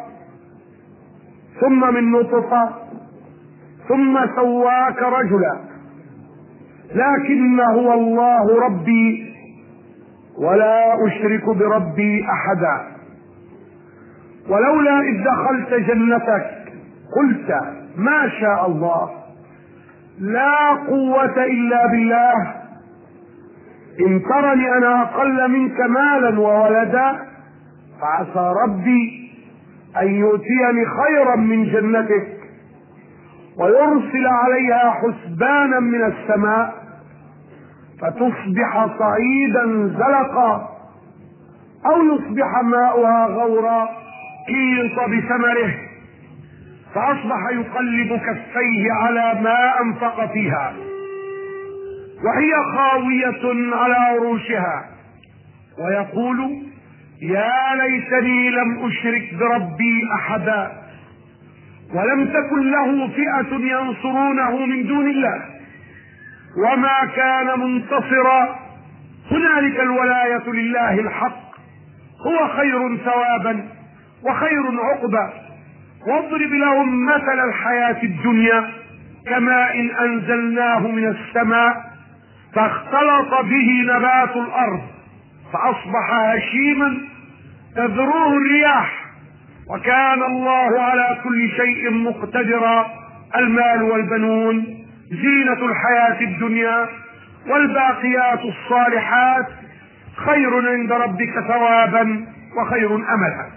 ثم من نطفة ثم سواك رجلا، لكن هو الله ربي ولا أشرك بربي أحدا. ولولا إذ دخلت جنتك قلت ما شاء الله لا قوة إلا بالله، إن ترني أنا أقل منك مالا وولدا فعسى ربي أن يؤتيني خيرا من جنتك ويرسل عليها حسبانا من السماء فتصبح صعيدا زلقا أو يصبح ماؤها غورا كيط بثمره، فأصبح يقلب كفيه على ما أنفق فيها وهي خاوية على عروشها ويقول يا ليتني لم أشرك بربي أحدا ولم تكن له فئة ينصرونه من دون الله وما كان منتصرا. هنالك الولاية لله الحق، هو خير ثوابا وخير عقبا. واضرب لهم مثل الحياة الدنيا كماء أنزلناه من السماء فاختلط به نبات الأرض فأصبح هشيما تذروه الرياح وكان الله على كل شيء مقتدرا. المال والبنون زينة الحياة الدنيا والباقيات الصالحات خير عند ربك ثوابا وخير أملا.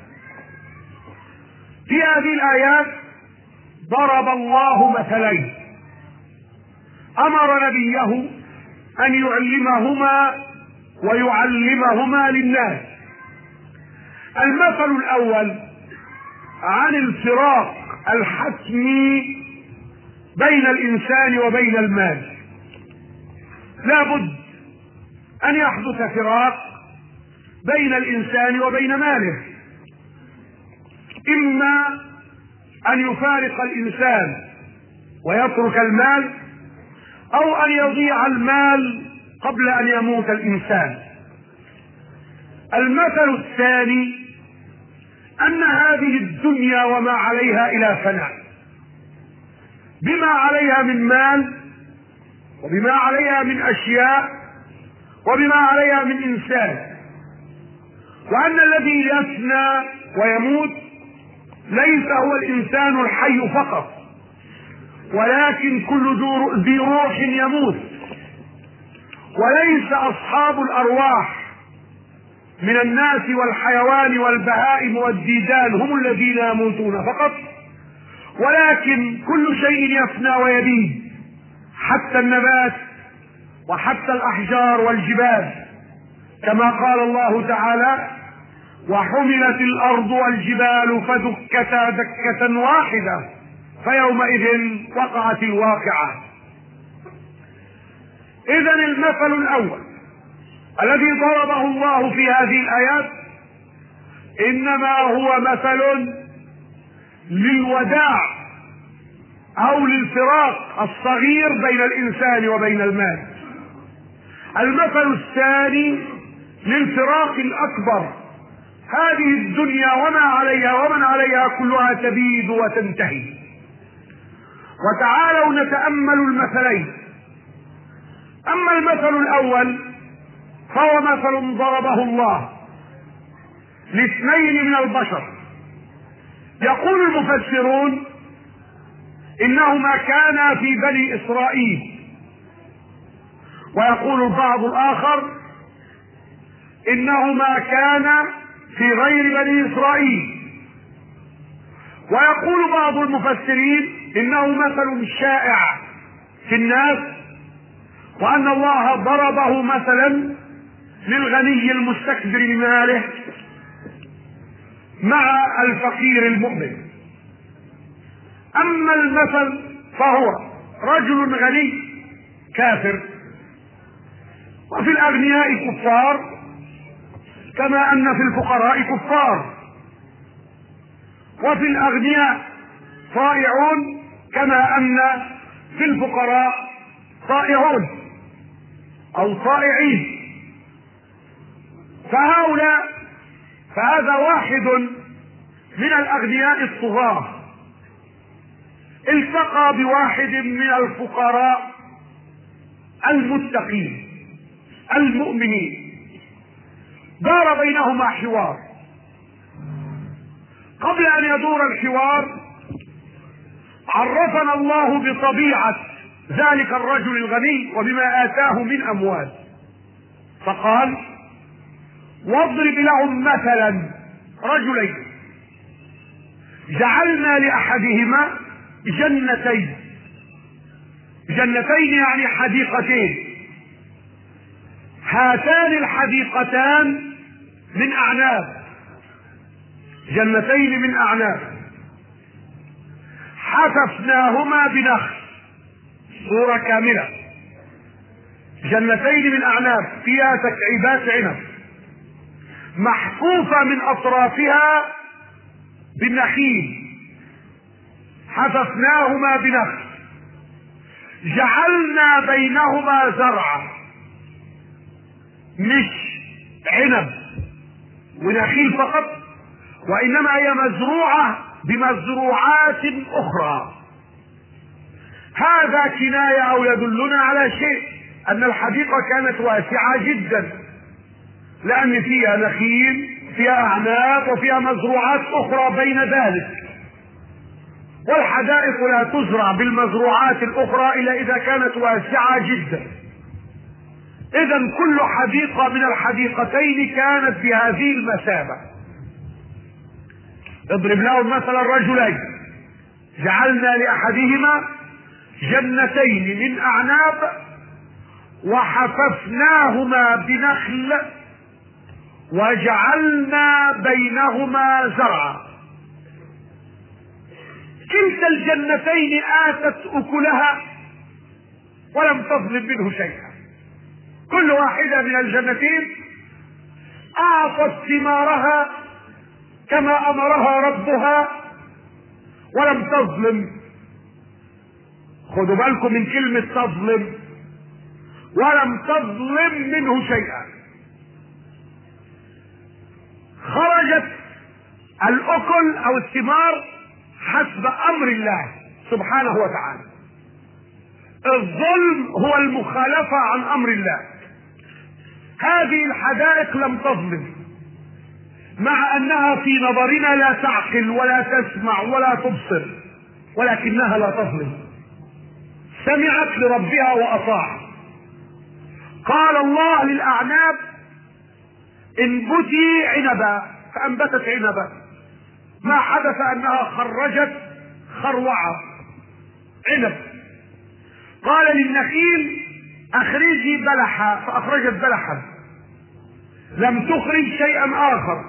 في هذه الآيات ضرب الله مثلين أمر نبيه أن يعلمهما ويعلمهما للناس. المثل الأول عن الفراق الحتمي بين الإنسان وبين المال. لا بد أن يحدث فراق بين الإنسان وبين ماله، إما أن يفارق الإنسان ويترك المال أو أن يضيع المال قبل أن يموت الإنسان. المثل الثاني أن هذه الدنيا وما عليها إلى فناء، بما عليها من مال وبما عليها من أشياء وبما عليها من إنسان، وأن الذي يفنى ويموت ليس هو الإنسان الحي فقط ولكن كل ذي روح يموت، وليس أصحاب الأرواح من الناس والحيوان والبهائم والديدان هم الذين يموتون فقط، ولكن كل شيء يفنى ويبيد حتى النبات وحتى الأحجار والجبال، كما قال الله تعالى وحملت الأرض والجبال فدكتا دكة واحدة فيومئذ وقعت الواقعة. إذن المثل الأول الذي ضربه الله في هذه الآيات إنما هو مثل للوداع أو للفراق الصغير بين الإنسان وبين المال. المثل الثاني للفراق الأكبر، هذه الدنيا وما عليها ومن عليها كلها تبيد وتنتهي. وتعالوا نتأمل المثلين. أما المثل الأول فهو مثل ضربه الله لاثنين من البشر. يقول المفسرون إنهما كانا في بني إسرائيل، ويقول البعض الآخر إنهما كانا في غير بني إسرائيل، ويقول بعض المفسرين إنه مثل شائع في الناس وأن الله ضربه مثلا للغني المستكبر بماله مع الفقير المؤمن. أما المثل فهو رجل غني كافر وفي الأغنياء كفار كما أن في الفقراء كفار، وفي الأغنياء طائعون كما أن في الفقراء طائعون. او طائعين. فهذا واحد من الاغنياء الطغاة التقى بواحد من الفقراء المتقين المؤمنين، دار بينهما حوار. قبل ان يدور الحوار عرفنا الله بطبيعة ذلك الرجل الغني وبما آتاه من أموال، فقال: واضرب لهم مثلا رجلين جعلنا لأحدهما جنتين يعني حديقتين، هاتان الحديقتان من أعناب، جنتين من أعناب، حففناهما بنخل، صورة كاملة، جنتين من أعناب فيها تكعيبات عنب محفوفة من أطرافها بالنخيل، حففناهما بنخل، جعلنا بينهما زرعا، مش عنب ونخيل فقط، وإنما هي مزروعة بمزروعات أخرى. هذا كناية أو يدلنا على شيء، أن الحديقة كانت واسعة جدا، لأن فيها نخيل، فيها أعناب، وفيها مزروعات أخرى بين ذلك، والحدائق لا تزرع بالمزروعات الأخرى إلا إذا كانت واسعة جدا. إذا كل حديقة من الحديقتين كانت بهذه المثابة. اضرب لهم مثلا رجلين جعلنا لأحدهما جنتين من أعناب وحففناهما بنخل وجعلنا بينهما زرعا. كلتا الجنتين آتت أكلها ولم تظلم منه شيئا، كل واحدة من الجنتين أعطت ثمارها كما أمرها ربها ولم تظلم. خدوا بالكم من كلمة تظلم، ولم تظلم منه شيئا. خرجت الأكل أو الثمار حسب أمر الله سبحانه وتعالى. الظلم هو المخالفة عن أمر الله. هذه الحدائق لم تظلم، مع أنها في نظرنا لا تعقل ولا تسمع ولا تبصر، ولكنها لا تظلم، سمعت لربها وأطاعت. قال الله للأعناب: انبتي عنبا، فأنبتت عنبا، ما حدث أنها خرجت خروعة عنب. قال للنخيل: أخرجي بلحا، فأخرجت بلحا، لم تخرج شيئا آخر،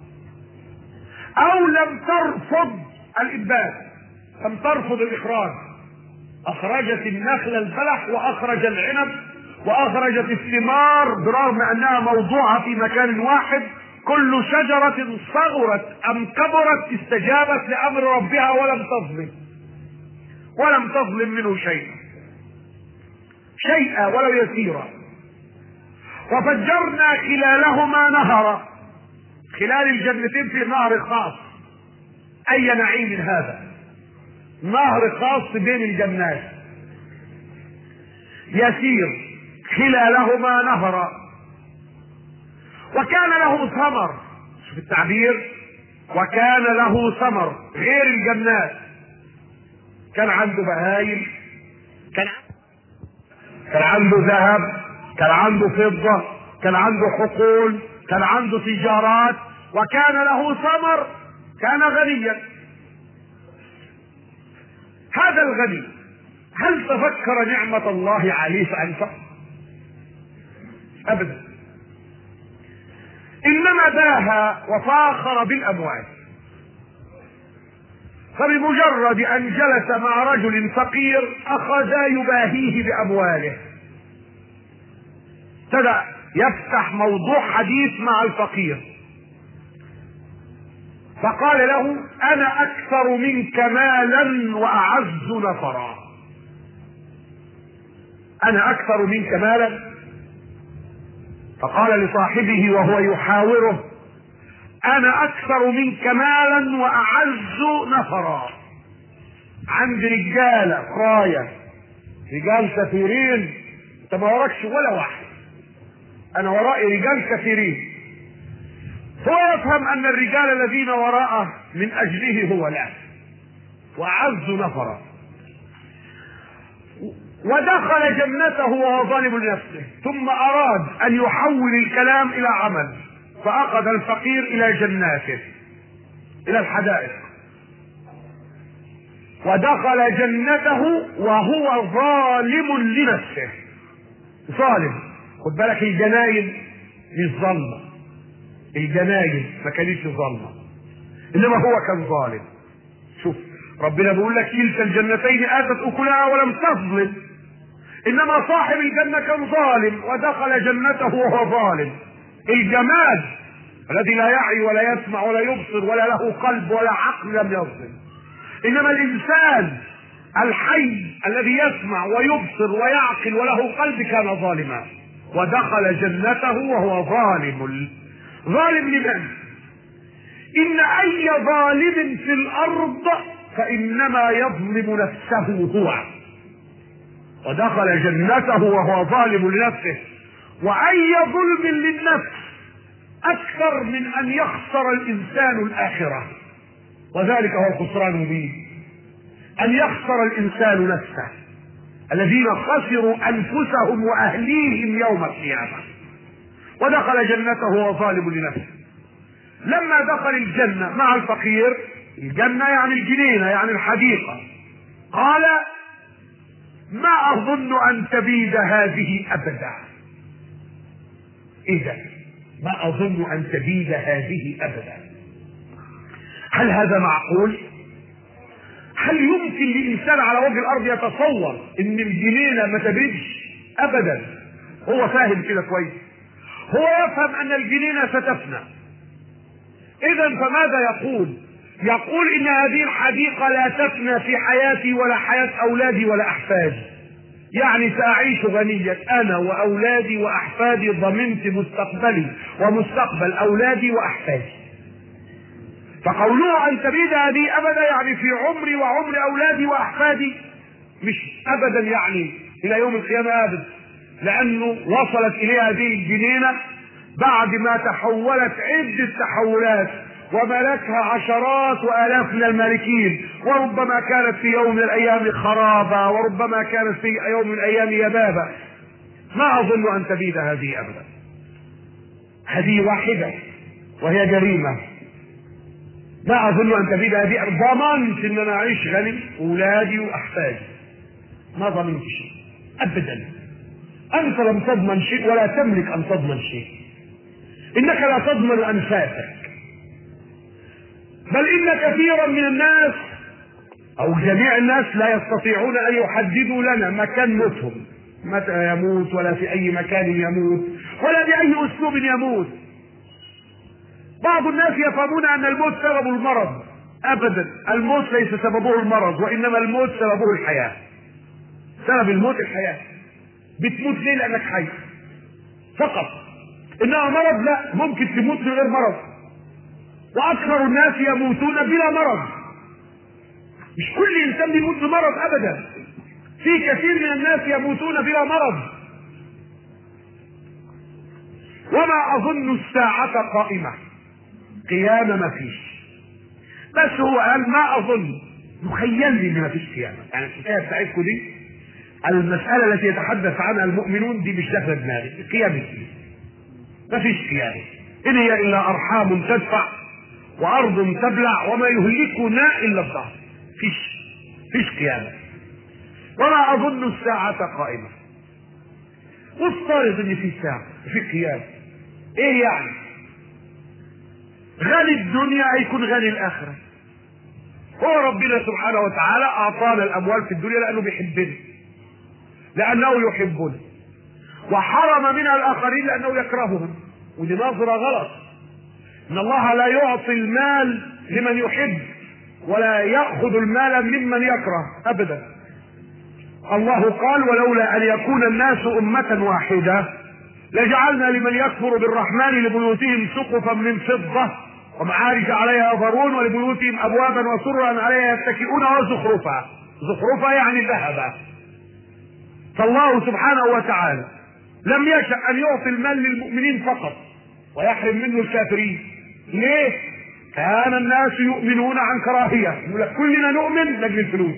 أو لم ترفض الإنبات، لم ترفض الإخراج، أخرجت النخل البلح وأخرج العنب وأخرجت الثمار، برغم أنها موضوعة في مكان واحد. كل شجرة صغرت أم كبرت استجابت لأمر ربها ولم تظلم منه شيئا ولو يسيرا. وفجرنا خلالهما نهرا، خلال الجنتين في نهر خاص. أي نعيم هذا، نهر خاص بين الجنات يسير خلالهما نهرا، وكان له ثمر. شوف التعبير، وكان له ثمر غير الجنات. كان عنده بهايم، كان عنده ذهب، كان عنده فضة، كان عنده حقول، كان عنده تجارات، وكان له ثمر، كان غنيا. هذا الغني هل تفكر نعمة الله عليه فأنفق؟ أبدا، إنما باهى وفاخر بالأموال. فبمجرد أن جلس مع رجل فقير أخذ يباهيه بأمواله، ابتدأ يفتح موضوع حديث مع الفقير، فقال له: أنا أكثر منك مالا وأعز نفرا. أنا أكثر منك مالا فقال لصاحبه وهو يحاوره: انا اكثر منك مالا واعز نفرا. عندي رجاله رايه، رجال كثيرين، انت ما وراكش ولا واحد، انا ورائي رجال كثيرين. هو يفهم ان الرجال الذين وراءه من اجله هو لا، واعز نفرا. ودخل جنته وهو ظالم لنفسه، ثم اراد ان يحول الكلام الى عمل، فاخذ الفقير الى جناته، الى الحدائق، ودخل جنته وهو ظالم لنفسه. ظالم، خد بالك، الجناين مش ظلمه، الجناين ما كانتش ظلمه، انما هو كان ظالم. شوف ربنا بيقول لك: كلتا الجنتين اتت اكلها ولم تظلم. انما صاحب الجنه كان ظالم ودخل جنته وهو ظالم. الجماد الذي لا يعي ولا يسمع ولا يبصر ولا له قلب ولا عقل لم يظلم، انما الانسان الحي الذي يسمع ويبصر ويعقل وله قلب كان ظالما، ودخل جنته وهو ظالم. ظالم لمن؟ ان اي ظالم في الارض فانما يظلم نفسه هو. ودخل جنته وهو ظالم لنفسه. واي ظلم للنفس اكثر من ان يخسر الانسان الاخره، وذلك هو الخسران المبين، ان يخسر الانسان نفسه. الذين خسروا انفسهم واهليهم يوم القيامه. ودخل جنته وهو ظالم لنفسه. لما دخل الجنه مع الفقير، الجنه يعني الجنينه يعني الحديقه، قال: ما اظن ان تبيد هذه ابدا. اذا ما اظن ان تبيد هذه ابدا. هل هذا معقول؟ هل يمكن لانسان على وجه الارض يتصور ان الجنينه ما تبيدش ابدا؟ هو فاهم كده كويس، هو يفهم ان الجنينه ستفنى. اذا فماذا يقول؟ يقول ان هذه الحديقه لا تفنى في حياتي ولا حياه اولادي ولا احفادي، يعني ساعيش غنيا انا واولادي واحفادي، ضمنت مستقبلي ومستقبل اولادي واحفادي. فقوله ان تبيد هذه ابدا يعني في عمري وعمر اولادي واحفادي، مش ابدا يعني الى يوم القيامه ابدا، لانه وصلت اليها هذه الجنينه بعد ما تحولت عده تحولات وملكها عشرات والاف من المالكين، وربما كانت في يوم من الايام خرابا، وربما كانت في يوم من الايام يبابا. ما اظن ان تبيد هذه ابدا. هذه واحده وهي جريمه. ما اظن ان تبيد هذه، ضمنت ان انا اعيش غني اولادي واحفادي، ما ضمنت شيء ابدا. انت لم تضمن شيء ولا تملك ان تضمن شيء، انك لا تضمن انفاسك، بل ان كثيرا من الناس او جميع الناس لا يستطيعون ان يحددوا لنا مكان موتهم، متى يموت ولا في اي مكان يموت ولا باي اسلوب يموت. بعض الناس يفهمون ان الموت سبب المرض. ابدا، الموت ليس سببه المرض، وانما الموت سببه الحياه. سبب الموت الحياه. بتموت ليه؟ لانك حي فقط. انما مرض لا، ممكن تموت من غير مرض، واكثر الناس يموتون بلا مرض. مش كل انسان بيموت بمرض ابدا، في كثير من الناس يموتون بلا مرض. وما اظن الساعه قائمه، قيامه ما فيش، بس هو قال ما اظن، يخيل لي ان ما فيش قيامه. يعني الحكايه بتاعتكم دي، المساله التي يتحدث عنها المؤمنون دي مش داخله دماغي. القيامه ما فيش قيامه، ان هي الا ارحام تدفع وارض تبلع وما يهلكنا الا الدهر. فيش قيامه. وما اظن الساعه قائمه. وافترض ان في ساعه في قيامه، ايه يعني؟ غني الدنيا هيكون غني الاخره. هو ربنا سبحانه وتعالى اعطانا الاموال في الدنيا لانه بيحبنا، لانه يحبنا، وحرم منها الاخرين لانه يكرههم. ودي نظره غلط. ان الله لا يعطي المال لمن يحب ولا ياخذ المال ممن يكره ابدا. الله قال: ولولا ان يكون الناس امه واحده لجعلنا لمن يكفر بالرحمن لبيوتهم سقفا من فضة ومعارج عليها يظهرون ولبيوتهم أبوابا وسررا عليها يتكئون وزخرفا. زخرفا يعني ذهبا. فالله سبحانه وتعالى لم يشأ أن يعطي المال للمؤمنين فقط ويحرم منه الكافرين. ليه؟ كان الناس يؤمنون عن كراهية، يقول لك كلنا نؤمن لاجل الفلوس.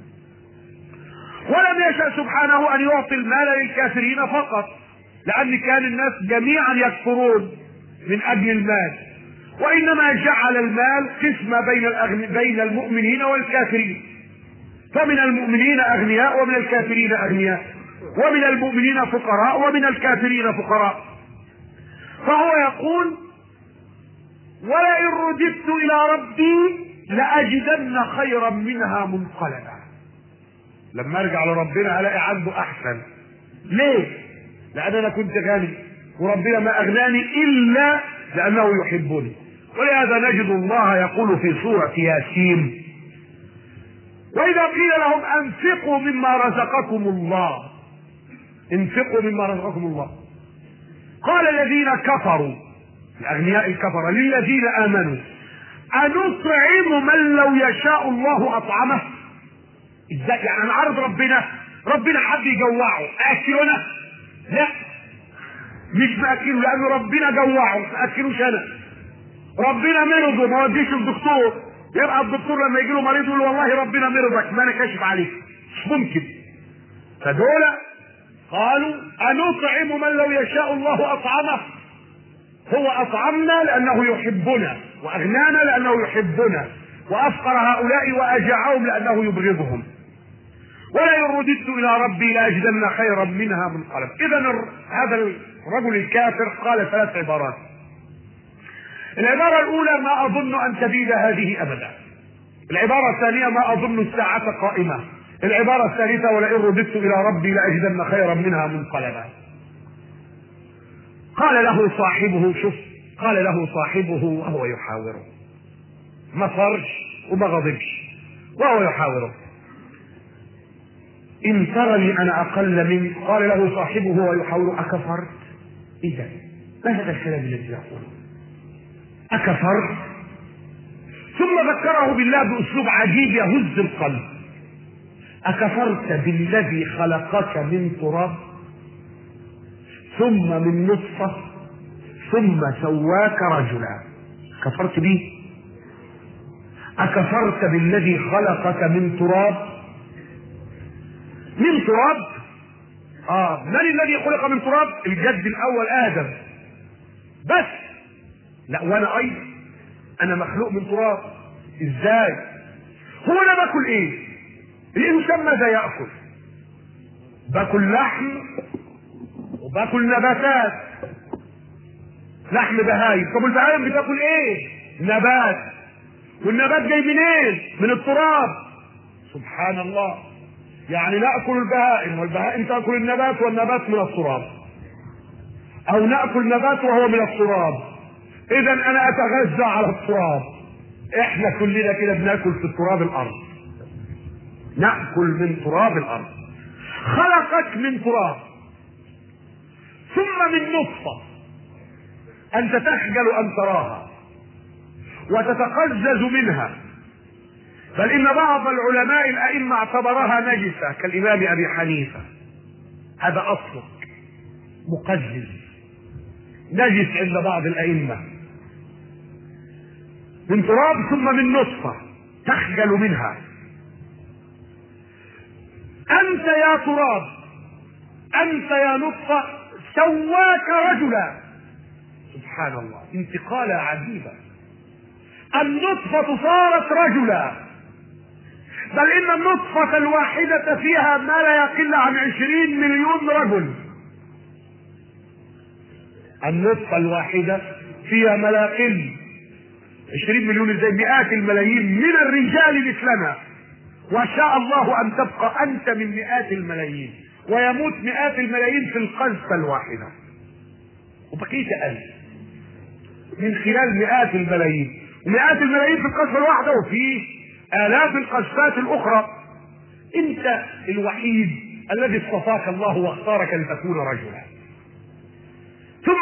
ولم يشأ سبحانه أن يعطي المال للكافرين فقط، لأن كان الناس جميعا يكفرون من أجل المال، وإنما جعل المال قسمة بين المؤمنين والكافرين. فمن المؤمنين أغنياء ومن الكافرين أغنياء، ومن المؤمنين فقراء ومن الكافرين فقراء. فهو يقول ولئن رددت إلى ربي لأجدن خيرا منها منقلبا. لما ارجع لربنا الاقي عنده احسن. ليه؟ لان انا كنت غني وربنا ما اغناني الا لانه يحبني. ولهذا نجد الله يقول في سورة ياسين واذا قيل لهم انفقوا مما رزقكم الله، انفقوا مما رزقكم الله، قال الذين كفروا، الاغنياء الكفر، للذين امنوا انطعم من لو يشاء الله اطعمه. ازاي يعني؟ انا عارض ربنا حد يجوعه اكلنا؟ لا، مش باكله، لانه ربنا جوعه ما اكلوش انا. ربنا مرضه ما وديش الدكتور، يبقى الدكتور لما يجي له مريض يقول له والله ربنا مرضك ما انا كاشف عليك. مش ممكن. فدول قالوا انطعم من لو يشاء الله اطعمه. هو اطعمنا لانه يحبنا، واغنانا لانه يحبنا، وافقر هؤلاء واجعهم لانه يبغضهم. ولئن رددت الى ربي لاجدن خيرا منها منقلبا. اذا هذا الرجل الكافر قال 3 عبارات. العبارة الاولى ما اظن ان تبيد هذه ابدا. العبارة الثانية ما اظن الساعة قائمة. العبارة الثالثة ولئن رددت الى ربي لاجدن خيرا منها منقلبا. قال له صاحبه، شوف، قال له صاحبه وهو يحاوره، ما صرش وما غضبش وهو يحاوره، إن ترني أنا أقل منك. قال له صاحبه وهو يحاوره أكفرت؟ إذا ما هذا الكلام الذي يقوله؟ أكفرت؟ ثم ذكره بالله بأسلوب عجيب يهز القلب. أكفرت بالذي خلقك من تراب ثم من نطفة ثم سواك رجلا؟ كفرت به؟ أكفرت بالذي خلقك من تراب؟ من تراب؟ من الذي خلق من تراب؟ الجد الأول آدم بس. لا، وأنا أيضا أنا مخلوق من تراب. إزاي؟ هو أنا باكل إيه؟ الإنسان ماذا يأكل؟ باكل لحم وباكل نباتات، لحم بهايم. طب البهايم بتاكل إيه؟ نبات. والنبات جاي منين؟ من التراب. سبحان الله. يعني نأكل البهائم والبهائم تأكل النبات والنبات من التراب، أو نأكل نبات وهو من التراب. إذا أنا أتغذى على التراب. إحنا كلنا كده بناكل في التراب الأرض، نأكل من تراب الأرض. خلقك من تراب ثم من نطفة أنت تخجل أن تراها وتتقزز منها، بل إن بعض العلماء الأئمة اعتبرها نجسة كالإمام أبي حنيفة. هذا أصلك مقزز نجس عند بعض الأئمة. من تراب ثم من نطفة تخجل منها. أنت يا تراب، أنت يا نطفة، سواك رجلا. سبحان الله، انتقالة عجيبة. النطفة صارت رجلا، بل إن النطفة الواحدة فيها ما لا يقل عن 20 مليون رجل. النطفة الواحدة فيها ما لا يقل 20 مليون، زي مئات الملايين من الرجال مثلنا. وشاء الله أن تبقى أنت من مئات الملايين، ويموت مئات الملايين في القذفة الواحدة، وبقيت أنت من خلال مئات الملايين، ومئات الملايين في القذفة الواحدة، وفي آلاف القذفات الأخرى. أنت الوحيد الذي اصطفاك الله واختارك لتكون رجلا.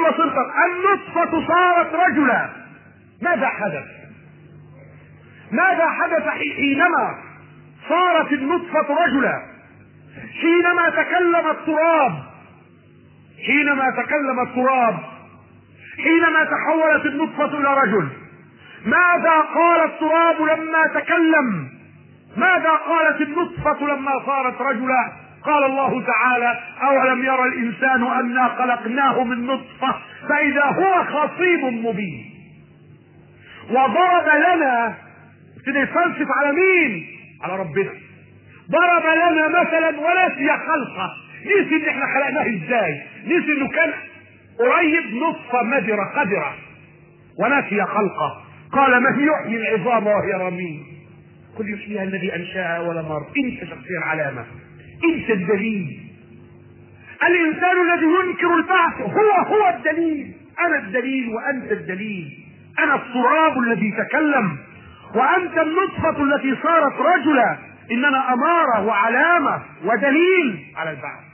وصلت النطفة صارت رجلا. ماذا حدث؟ ماذا حدث حينما صارت النطفة رجلا؟ حينما تكلم التراب، حينما تكلم التراب، حينما تحولت النطفة إلى رجل. ماذا قال التراب لما تكلم؟ ماذا قالت النطفة لما صارت رجلا؟ قال الله تعالى: أولم يرى الإنسان أنا خلقناه من نطفة فإذا هو خصيم مبين. وضرب لنا، ابتدى يفلسف على مين؟ على ربنا. ضرب لنا مثلا ونسي خلقه، نسي ان احنا خلقناه ازاي، نسي انه كان قريب نطفة مدرة قدرة، ونسي خلقه. قال: من يحيي العظام وهي رميم؟ قل يحييها الذي انشاها اول مرة. انت شخصيا علامة، انت الدليل. الانسان الذي ينكر البعث هو الدليل. انا الدليل وانت الدليل. انا التراب الذي تكلم وانت النطفة التي صارت رجلا. اننا امارة وعلامة ودليل على البعث.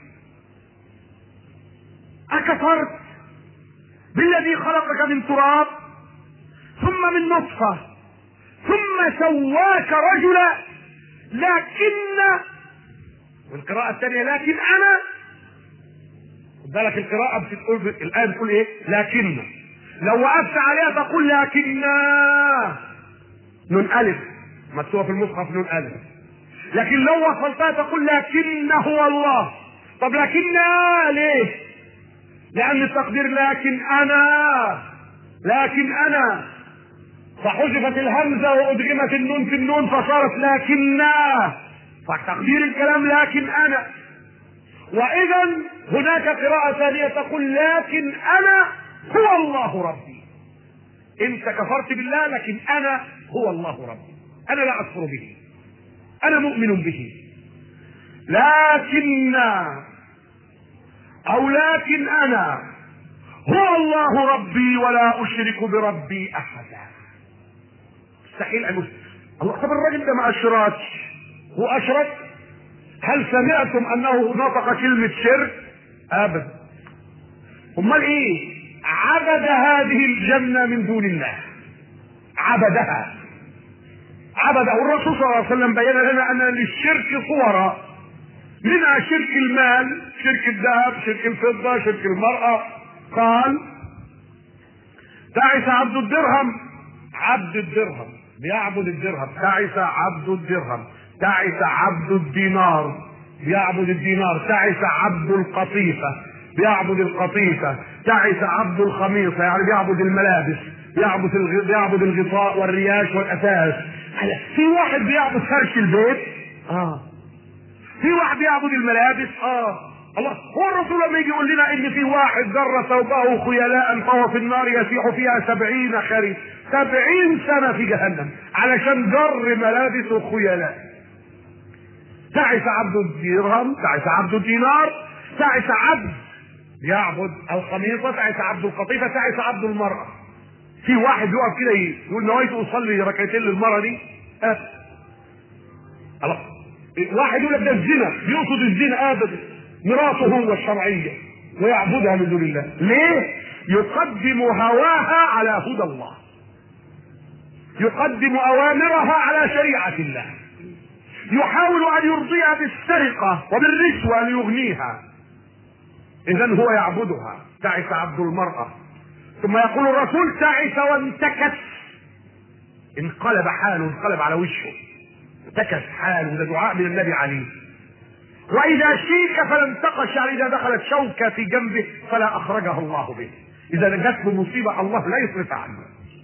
اكفرت بالذي خلقك من تراب ثم من نطفة ثم سواك رجلا؟ لكن، والقراءة الثانية لكن انا، خد بالك القراءة بتقول الآية بتقول ايه؟ لكن. لو وقفت عليها تقول لكن نون ألف، مكتوبة في المصحف نون ألف. لكن لو وصلتها تقول لكن هو الله. طب لكن ليه؟ لأن التقدير لكن أنا فحذفت الهمزة وأدغمت النون في النون فصارت لكن، فتقدير الكلام لكن أنا. وإذا هناك قراءة ثانية تقول لكن أنا هو الله ربي. أنت كفرت بالله، لكن أنا هو الله ربي. أنا لا أكفر به، أنا مؤمن به. لكن أنا هو الله ربي ولا أشرك بربي أحدا. مستحيل أن الله. طب الراجل ده ما أشركش، هو أشرك؟ هل سمعتم أنه نطق كلمة شرك؟ أبدا. أمال إيه؟ عبد هذه الجنة من دون الله، عبدها. والرسول صلى الله عليه وسلم بين لنا أن للشرك صورا، منها شرك المال، شرك الذهب، شرك الفضة، شرك المرأة. قال: تعس عبد الدرهم، بيعبد الدرهم. تعس عبد الدرهم. تعس عبد الدينار، بيعبد الدينار. تعس عبد القطيفة، بيعبد القطيفة. تعس عبد الخميصة، يعني بيعبد الملابس، بيعبد الغطاء والرياش والأساس. في واحد بيعبد فرش البيت، في واحد بيعبد الملابس. الله. هو الرسول لما يجي يقول لنا ان في واحد جر ثوبه خيلاء فهو في النار يسيح فيها 70 خريف، 70 سنة في جهنم علشان جر ملابسه خيلاء. تعس عبد الدرهم، تعس عبد الدينار، تعس عبد يعبد الخميصة، تعس عبد القطيفة، تعس عبد المرأة. في واحد يقف كده يقول نويت اصلي ركعتين للمرأة دي. الله. واحد يقول لك ده الزنا، يقصد الزنا ابدا، مراته هو الشرعية ويعبدها من دون الله. ليه؟ يقدم هواها على هدى الله، يقدم اوامرها على شريعة الله، يحاول ان يرضيها بالسرقة وبالرشوة ليغنيها. اذا هو يعبدها. تعس عبد المرأة. ثم يقول الرسول: تعس وانتكس، انقلب حاله، انقلب على وشه، انتكس حاله. ده دعاء من النبي عليه. واذا شيك فلا انتقش، يعني اذا دخلت شوكة في جنبه فلا اخرجها الله به. اذا جاته مصيبة الله لا يصرف عنه.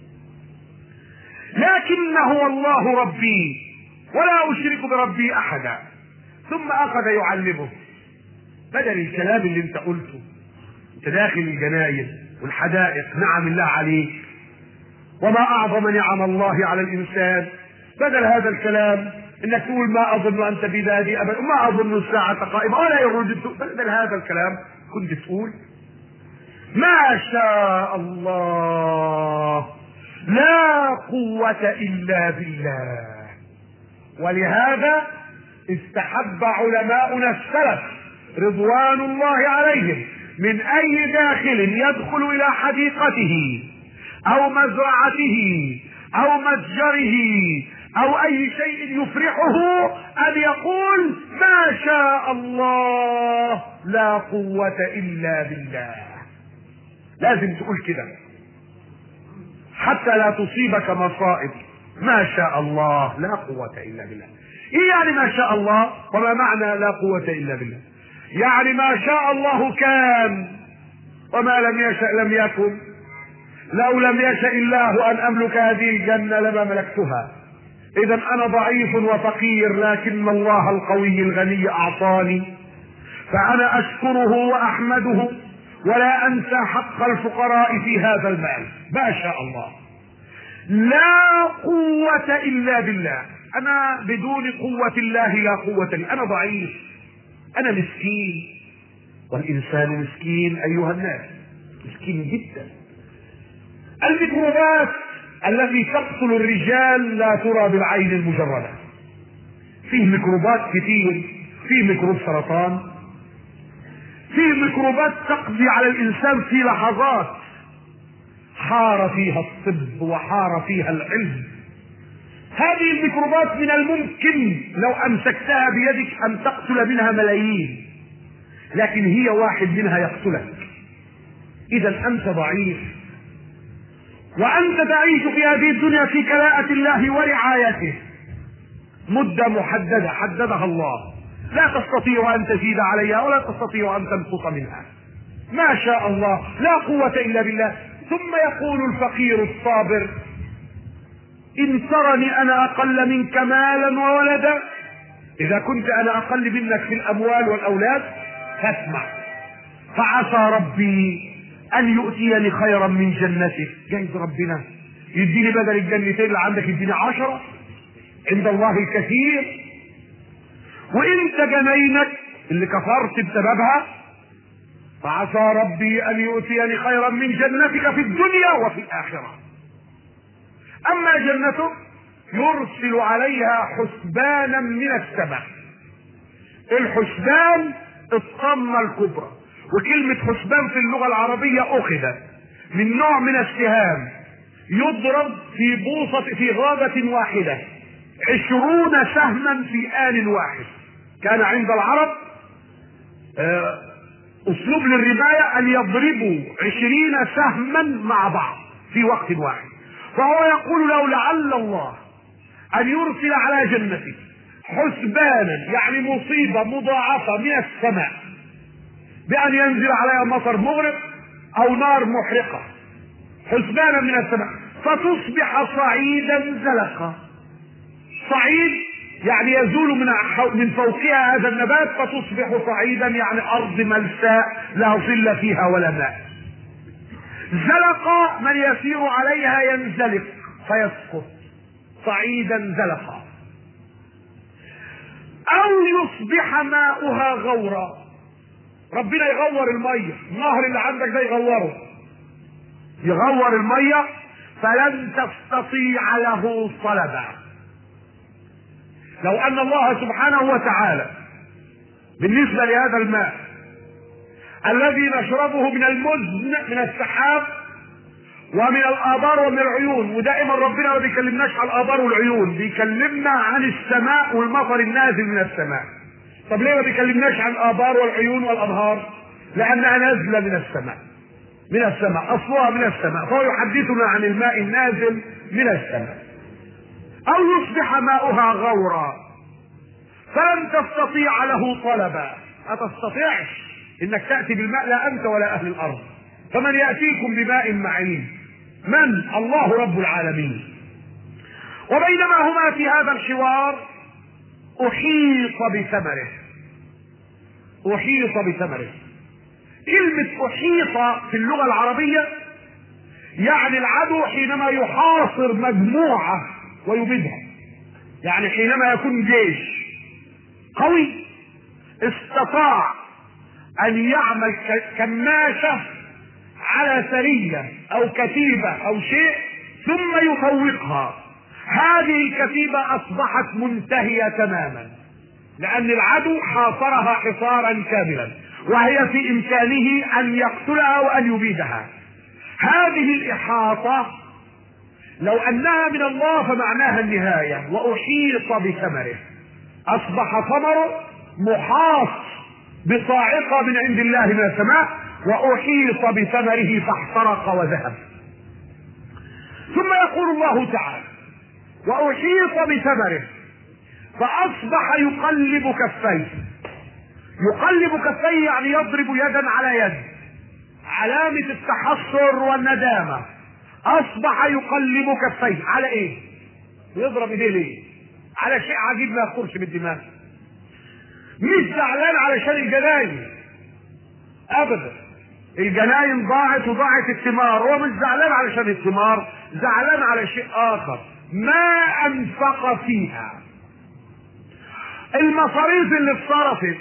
لكن هو الله ربي ولا اشرك بربي احدا. ثم اخذ يعلمه بدل الكلام اللي انت قلته، انت داخل الجناين والحدائق، نعم الله عليك، وما اعظم نعم الله على الانسان. بدل هذا الكلام انك تقول ما اظن انت بذاتي ابدا، ما اظن الساعة قائمة ولا يرد، بدل هذا الكلام كنت تقول: ما شاء الله لا قوة الا بالله. ولهذا استحب علماؤنا السلف رضوان الله عليهم من اي داخل يدخل الى حديقته او مزرعته او متجره او اي شيء يفرحه ان يقول ما شاء الله لا قوة الا بالله. لازم تقول كده حتى لا تصيبك مصائب. ما شاء الله لا قوة الا بالله. ايه يعني ما شاء الله؟ وما معنى لا قوة الا بالله؟ يعني ما شاء الله كان وما لم يشأ لم يكن. لو لم يشأ الله ان املك هذه الجنة لما ملكتها. اذا انا ضعيف وفقير لكن الله القوي الغني اعطاني، فانا اشكره واحمده ولا انسى حق الفقراء في هذا المال. ما شاء الله لا قوة الا بالله. انا بدون قوة الله لا قوة لي. انا ضعيف، انا مسكين، والانسان مسكين ايها الناس، مسكين جدا. الميكروبات التي تقتل الرجال لا ترى بالعين المجردة. فيه ميكروبات كثير، فيه ميكروب سرطان، فيه ميكروبات تقضي على الانسان في لحظات، حار فيها الطب وحار فيها العلم. هذه الميكروبات من الممكن لو امسكتها بيدك ان تقتل منها ملايين، لكن هي واحد منها يقتلك. اذا انت ضعيف، وانت تعيش في هذه الدنيا في كلاءة الله ورعايته مدة محددة حددها الله، لا تستطيع ان تزيد عليها ولا تستطيع ان تنقص منها. ما شاء الله لا قوة الا بالله. ثم يقول الفقير الصابر ان ترني انا اقل منك مالا وولدا، اذا كنت انا اقل منك في الاموال والاولاد فاسمع، فعسى ربي ان يؤتيني خيرا من جنتك. جايز ربنا يديني بدل الجنتين اللي عندك يديني 10. عند الله الكثير. وانت جنينك اللي كفرت بسببها، فعسى ربي ان يؤتيني خيرا من جنتك في الدنيا وفي الاخرة. اما جنته يرسل عليها حسبانا من السماء. الحسبان الطمة الكبرى، وكلمة حسبان في اللغة العربية اخذت من نوع من السهام يضرب في بوصة في غابة واحدة 20 سهما في آن واحد. كان عند العرب اسلوب للرماية ان يضربوا 20 سهما مع بعض في وقت واحد. فهو يقول لو لعل الله ان يرسل على جنته حسبانا، يعني مصيبة مضاعفة من السماء، بأن ينزل عليها مطر مغرق أو نار محرقة، حسبانا من السماء، فتصبح صعيدا زلقا. صعيد يعني يزول من فوقها هذا النبات، فتصبح صعيدا يعني أرض ملساء لا ظل فيها ولا ماء. زلقا من يسير عليها ينزلق فيسقط، صعيدا زلقا. أو يصبح ماؤها غورا، ربنا يغور المية، النهر اللي عندك ده يغور المية فلن تستطيع له طلبا. لو ان الله سبحانه وتعالى بالنسبة لهذا الماء الذي نشربه من المزن من السحاب ومن الآبار ومن العيون، ودائما ربنا ما بيكلمناش عن الآبار والعيون، بيكلمنا عن السماء والمطر النازل من السماء. طب ليه ما بيكلمناش عن الآبار والعيون والأنهار؟ لأنها نازلة من السماء، أصلها من السماء، فهو يحدثنا عن الماء النازل من السماء. أو يصبح ماؤها غورا فلن تستطيع له طلبا. ما تستطيعش انك تأتي بالماء، لا أنت ولا أهل الأرض. فمن يأتيكم بماء معين؟ من؟ الله رب العالمين. وبينما هما في هذا الحوار أحيط بثمره. كلمة أحيط في اللغة العربية يعني العدو حينما يحاصر مجموعة ويبيدها، يعني حينما يكون جيش قوي استطاع أن يعمل كماشة على سرية أو كتيبة أو شيء ثم يفوقها. هذه الكتيبة أصبحت منتهية تماما، لأن العدو حاصرها حصارا كاملا، وهي في إمكانه أن يقتلها وأن يبيدها. هذه الإحاطة لو أنها من الله فمعناها النهاية. وأحيط بثمره، أصبح ثمره محاط بصاعقة من عند الله من السماء، وأحيط بثمره فاحترق وذهب. ثم يقول الله تعالى: وأحيط بثمره فأصبح يقلب كفيه. يقلب كفيه يعني يضرب يدا على يد، علامة التحسر والندامة. أصبح يقلب كفيه على إيه؟ يضرب إيديه ليه؟ على شيء عجيب ما يخرش بالدماغ. مش زعلان علشان الجناين أبدا، الجناين ضاعت وضاعت الثمار، هو مش زعلان علشان الثمار، زعلان على شيء آخر، ما أنفق فيها. المصاريف اللي اتصرفت،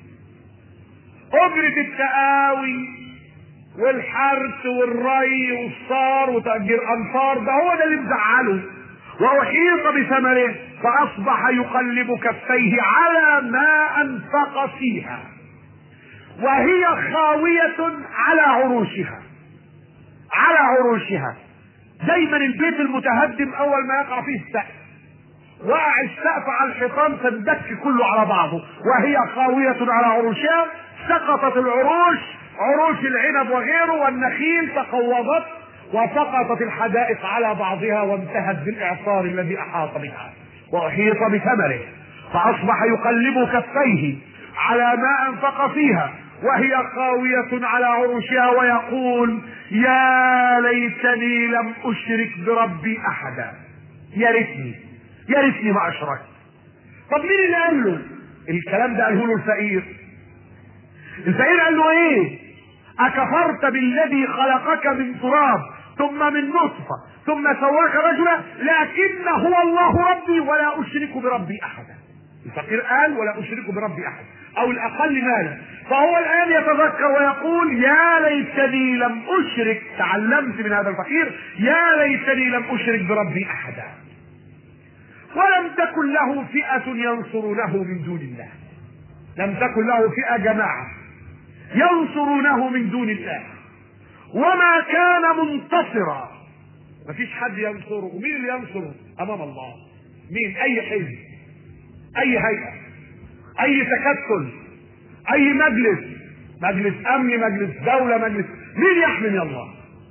أجرة التقاوي والحرث والري والصار وتأجير أنفار، ده هو ده اللي مزعله. وأحيط بثمره فأصبح يقلب كفيه على ما أنفق فيها وهي خاوية على عروشها. على عروشها. دايما البيت المتهدم أول ما يقع فيه السقف، وقع السقف على الحيطان فاندك كله على بعضه، وهي خاوية على عروشها. سقطت العروش، عروش العنب وغيره والنخيل تقوضت، وسقطت الحدائق على بعضها وانتهت بالإعصار الذي أحاط بها. وأحيط بثمره فأصبح يقلب كفيه على ما أنفق فيها وهي خاوية على عروشها، ويقول: يا ليتني لم أشرك بربي أحدا. يا ريتني ما أشركت. طب مين اللي قال له الكلام ده؟ قاله له الفقير. الفقير قال له ايه؟ أكفرت بالذي خلقك من تراب ثم من نطفة ثم سواك رجلا، لكن هو الله ربي ولا أشرك بربي أحدا. الفقير قال: ولا أشرك بربي أحدا، أو الأقل مالا. فهو الآن يتذكر ويقول: يا ليتني لم أشرك. تعلمت من هذا الفقير: يا ليتني لم أشرك بربي أحدا. ولم تكن له فئة ينصرونه من دون الله. لم تكن له فئة، جماعة ينصرونه من دون الله، وما كان منتصرا. مفيش حد ينصره. ومين اللي ينصره امام الله؟ مين؟ اي حزب، اي هيئة، اي تكتل، اي مجلس امن، مجلس دولة، مجلس. مين يحمي الله؟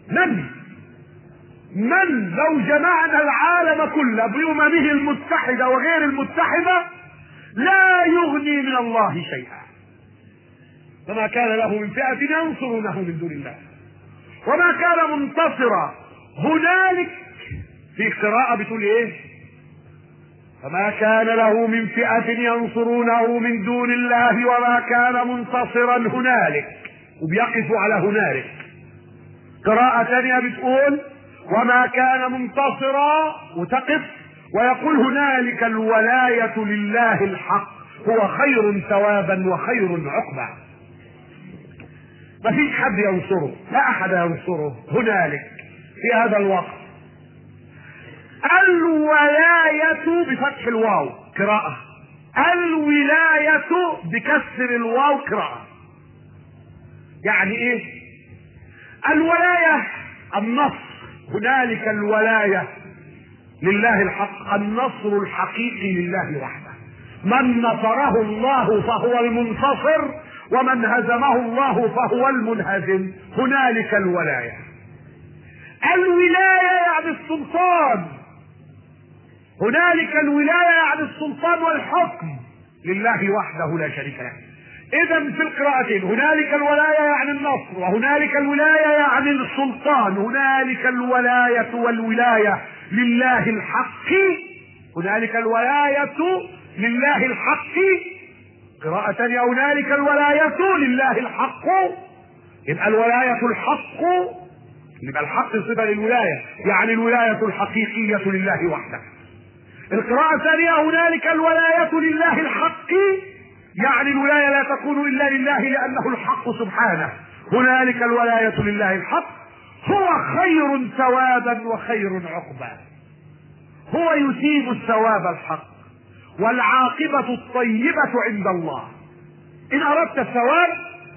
من لو جمعنا العالم كله بأممه المتحدة وغير المتحدة لا يغني من الله شيئا. فما كان له من فئة ينصرونه من دون الله وما كان منتصرا. هنالك في قراءة بتقول ايه؟ فما كان له من فئة ينصرونه من دون الله وما كان منتصرا هنالك، وبيقف على هنالك. قراءة ثانية بتقول: وما كان منتصرا، وتقف ويقول: هنالك الولاية لله الحق هو خير ثوابا وخير عقبا. مفيش حد ينصره، لا أحد ينصره هنالك في هذا الوقت. الولاية بفتح الواو قراءة، الولاية بكسر الواو قراءة. يعني ايه الولاية؟ النصر. هنالك الولاية لله الحق، النصر الحقيقي لله وحده. من نصره الله فهو المنتصر، ومن هزمه الله فهو المنهزم. هنالك الولاية. الولاية يعني السلطان. هنالك الولاية يعني السلطان والحكم لله وحده لا شريك له. إذا في القراءتين هنالك الولاية يعني النصر، وهنالك الولاية يعني السلطان. هنالك الولاية والولاية لله الحق. هنالك الولاية لله الحق. قراءة ثانية: هنالك الولاية لله الحق. يبقى الولاية الحق، يبقى الحق صفة للولاية، يعني الولاية الحقيقية لله وحده. القراءة الثانية: هنالك الولاية لله الحق، يعني الولاية لا تكون إلا لله لأنه الحق سبحانه. هنالك الولاية لله الحق هو خير ثوابا وخير عقبا. هو يثيب الثواب الحق والعاقبة الطيبة عند الله. إن أردت الثواب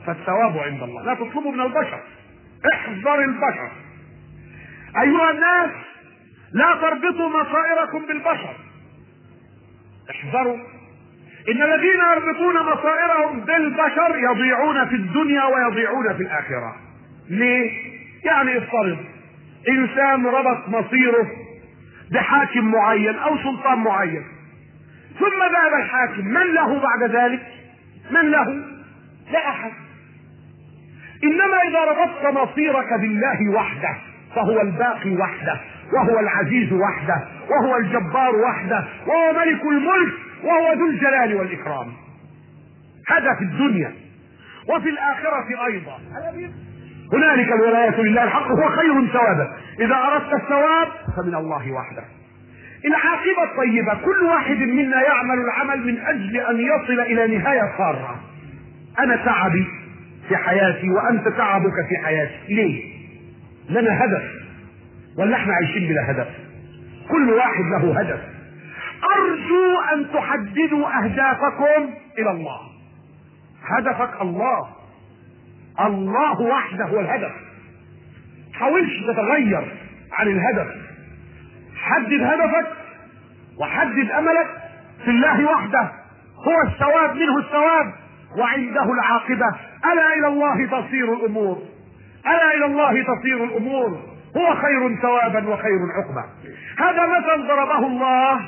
فالثواب عند الله. لا تطلبوا من البشر، احذر البشر ايها الناس، لا تربطوا مصائركم بالبشر، احذروا. ان الذين يربطون مصائرهم بالبشر يضيعون في الدنيا ويضيعون في الاخره. ليه؟ يعني افترض انسان ربط مصيره بحاكم معين او سلطان معين، ثم ذهب الحاكم، من له بعد ذلك؟ من له؟ لا احد. انما اذا ربطت مصيرك بالله وحده فهو الباقي وحده، وهو العزيز وحده، وهو الجبار وحده، وهو ملك الملك، وهو ذو الجلال والاكرام. هذا في الدنيا. وفي الاخره ايضا هنالك الولاية لله الحق، هو خير ثوابا. اذا اردت الثواب فمن الله وحده. العاقبة الطيبة، كل واحد منا يعمل العمل من اجل ان يصل الى نهاية سارة. انا تعبي في حياتي وانت تعبك في حياتي، ليه؟ لنا هدف، ولا احنا عايشين بلا هدف؟ كل واحد له هدف. ارجو ان تحددوا اهدافكم الى الله. هدفك الله، الله وحده هو الهدف. حاولش تتغير عن الهدف. حدد هدفك وحدد املك في الله وحده، هو الثواب، منه الثواب وعنده العاقبة. ألا إلى الله تصير الأمور، ألا إلى الله تصير الأمور، هو خير ثوابا وخير عقبة. هذا مثل ضربه الله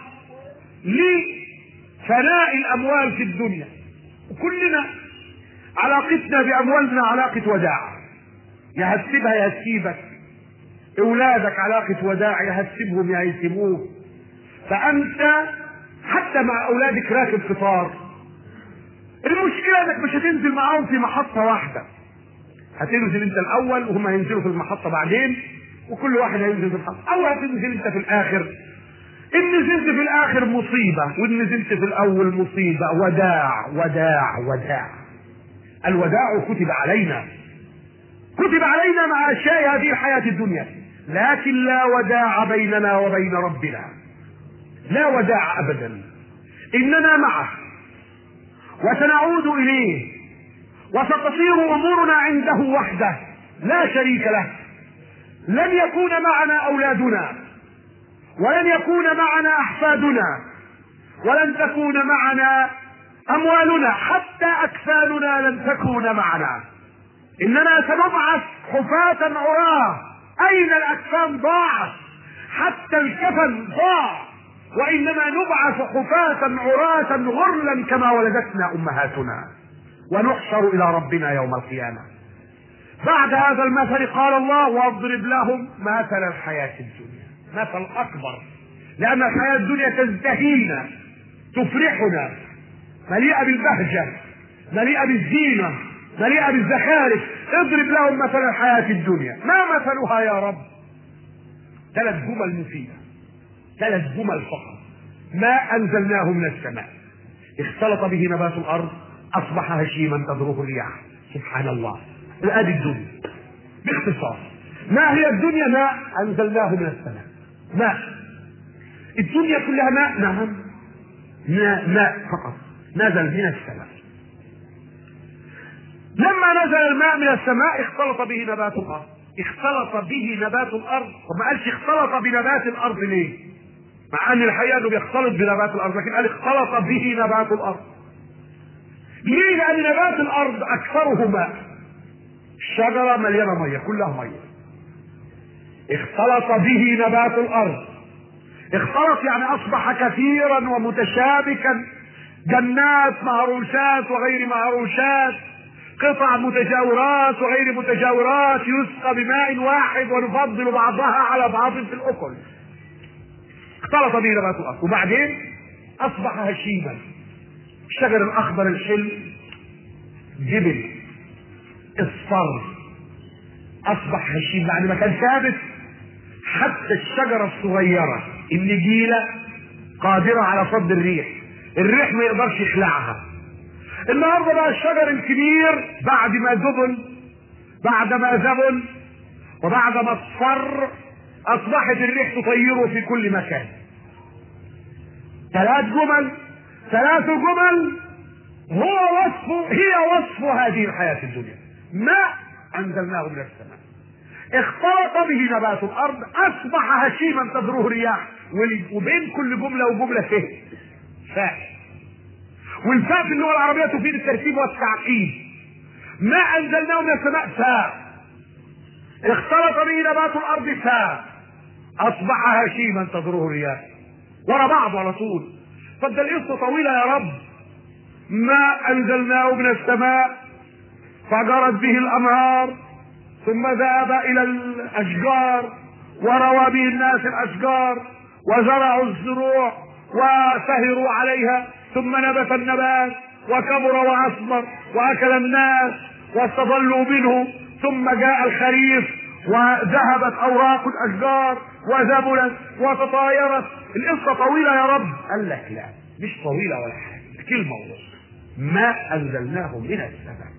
لفناء الأموال في الدنيا. وكلنا علاقتنا بأموالنا علاقة وداع، يهسبها يهسيبك، أولادك علاقة وداع، يهسبهم يهسبوه. فأنت حتى مع أولادك راكب قطار، المشكلة انك مش هتنزل معاهم في محطة واحدة، هتنزل انت الاول وهم هينزلوا في المحطة بعدين، وكل واحد هينزل في المحطة، او هتنزل انت في الاخر. ان نزلت في الاخر مصيبة، وان نزلت في الاول مصيبة. وداع وداع وداع. الوداع كتب علينا، كتب علينا مع اشياء هذه الحياة الدنيا، لكن لا وداع بيننا وبين ربنا، لا وداع ابدا. اننا معه وسنعود اليه، وستصير امورنا عنده وحده لا شريك له. لن يكون معنا اولادنا، ولن يكون معنا احفادنا، ولن تكون معنا اموالنا، حتى اكفاننا لن تكون معنا. اننا سنبعث حفاة عراة. اين الاكفان؟ ضاعت، حتى الكفن ضاع. وانما نبعث حفاة عراة غرلا كما ولدتنا امهاتنا، ونحشر الى ربنا يوم القيامة. بعد هذا المثل قال الله: واضرب لهم مثل الحياة الدنيا. مثل اكبر، لان الحياة الدنيا تزدهينا، تفرحنا، مليئة بالبهجة، مليئة بالزينة، مليئة بالزخارف. اضرب لهم مثل الحياة الدنيا. ما مثلها يا رب؟ 3 جمل مفيدة، 3 جمل فقط. ما انزلناه من السماء، اختلط به نبات الارض، اصبح هشيما تذروه الرياح. سبحان الله. ادي الدنيا باختصار. ما هي الدنيا؟ ماء انزلناه من السماء. ماء. الدنيا كلها ماء. نعم، ماء فقط نزل من السماء. لما نزل الماء من السماء اختلط به نبات الارض. اختلط به نبات الارض، وما قالش اختلط بنبات الارض. ليه؟ مع ان الحقيقه انه بيختلط بنبات الارض، لكن قال اختلط به نبات الارض. ليه؟ لان نبات الارض اكثره ماء. الشجره مليانه ميه، كلها ميه. اختلط به نبات الارض. اختلط يعني اصبح كثيرا ومتشابكا، جنات مهروشات وغير مهروشات، قطع متجاورات وغير متجاورات، يسقى بماء واحد ونفضل بعضها على بعض في الاكل. اختلط به نبات الارض. وبعدين اصبح هشيما. الشجر الاخضر الحلو جبل اصفر، اصبح هشيم بعد ما كان ثابت. حتى الشجره الصغيره النجيله قادره على صد الريح، الريح ما يقدرش يخلعها. النهارده بقى الشجر الكبير بعد ما ذبل، بعد ما ذبل وبعد ما اصفر، اصبحت الريح تطيره في كل مكان. 3 جمل هي وصف هذه الحياة الدنيا. ماء أنزلناه من السماء اختلط به نبات الأرض أصبح هشيما تذروه الرياح. وبين كل جملة وجملة فاء، والفاء في اللغة العربية تفيد الترتيب والتعقيد. ما أنزلناه من السماء فاء، اختلط به نبات الأرض فاء، أصبح هشيما تذروه الرياح، ورا بعض على طول. طب ده القصة طويلة يا رب. ما أنزلناه من السماء فجرت به الأنهار ثم ذهب إلى الأشجار وروى به الناس الأشجار وزرعوا الزروع وسهروا عليها ثم نبت النبات وكبر وأثمر وأكل الناس واستظلوا منه ثم جاء الخريف وذهبت أوراق الأشجار وذبلت وتطايرت. القصة طويلة يا رب. قال لك لا مش طويلة ولا حاجة، كلمة ونص. ما أنزلناه من السماء.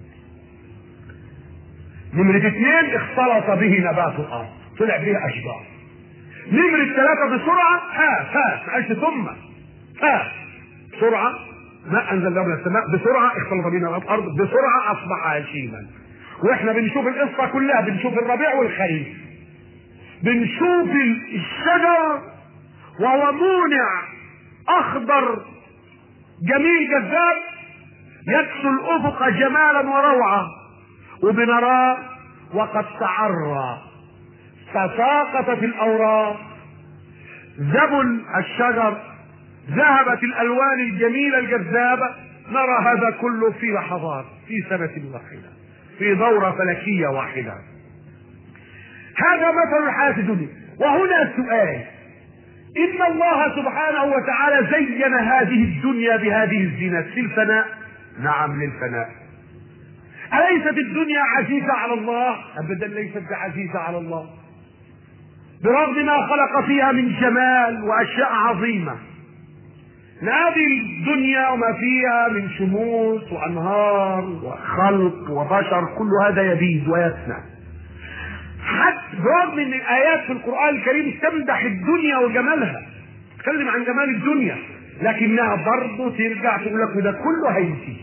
نمرة 2 اختلط به نبات الأرض طلع به أشجار. نمرة 3 بسرعة معلش ثم بسرعة ما أنزلناه من السماء، بسرعة اختلط به نبات الأرض، بسرعة أصبح هشيما. واحنا بنشوف القصة كلها، بنشوف الربيع والخريف، بنشوف الشجر وهو مونع أخضر جميل جذاب يكسو الأفق جمالا وروعة، وبنراه وقد تعرى تساقطت الأوراق، ذبل الشجر، ذهبت الألوان الجميلة الجذابة. نرى هذا كله في لحظات، في سنة واحدة، في دورة فلكية واحدة. هذا مثل الحياة الدنيا. وهنا سؤال: إن الله سبحانه وتعالى زين هذه الدنيا بهذه الزينة للفناء؟ نعم للفناء. أليست الدنيا عزيزة على الله؟ أبدا ليست بعزيزة على الله، برغم ما خلق فيها من جمال وأشياء عظيمة. هذه الدنيا وما فيها من شموس وأنهار وخلق وبشر كل هذا يبيد ويفنى. حتى برغم ان الآيات في القرآن الكريم تمدح الدنيا وجمالها، تتكلم عن جمال الدنيا، لكنها برضه ترجع تقول لك وده كله هينتهي.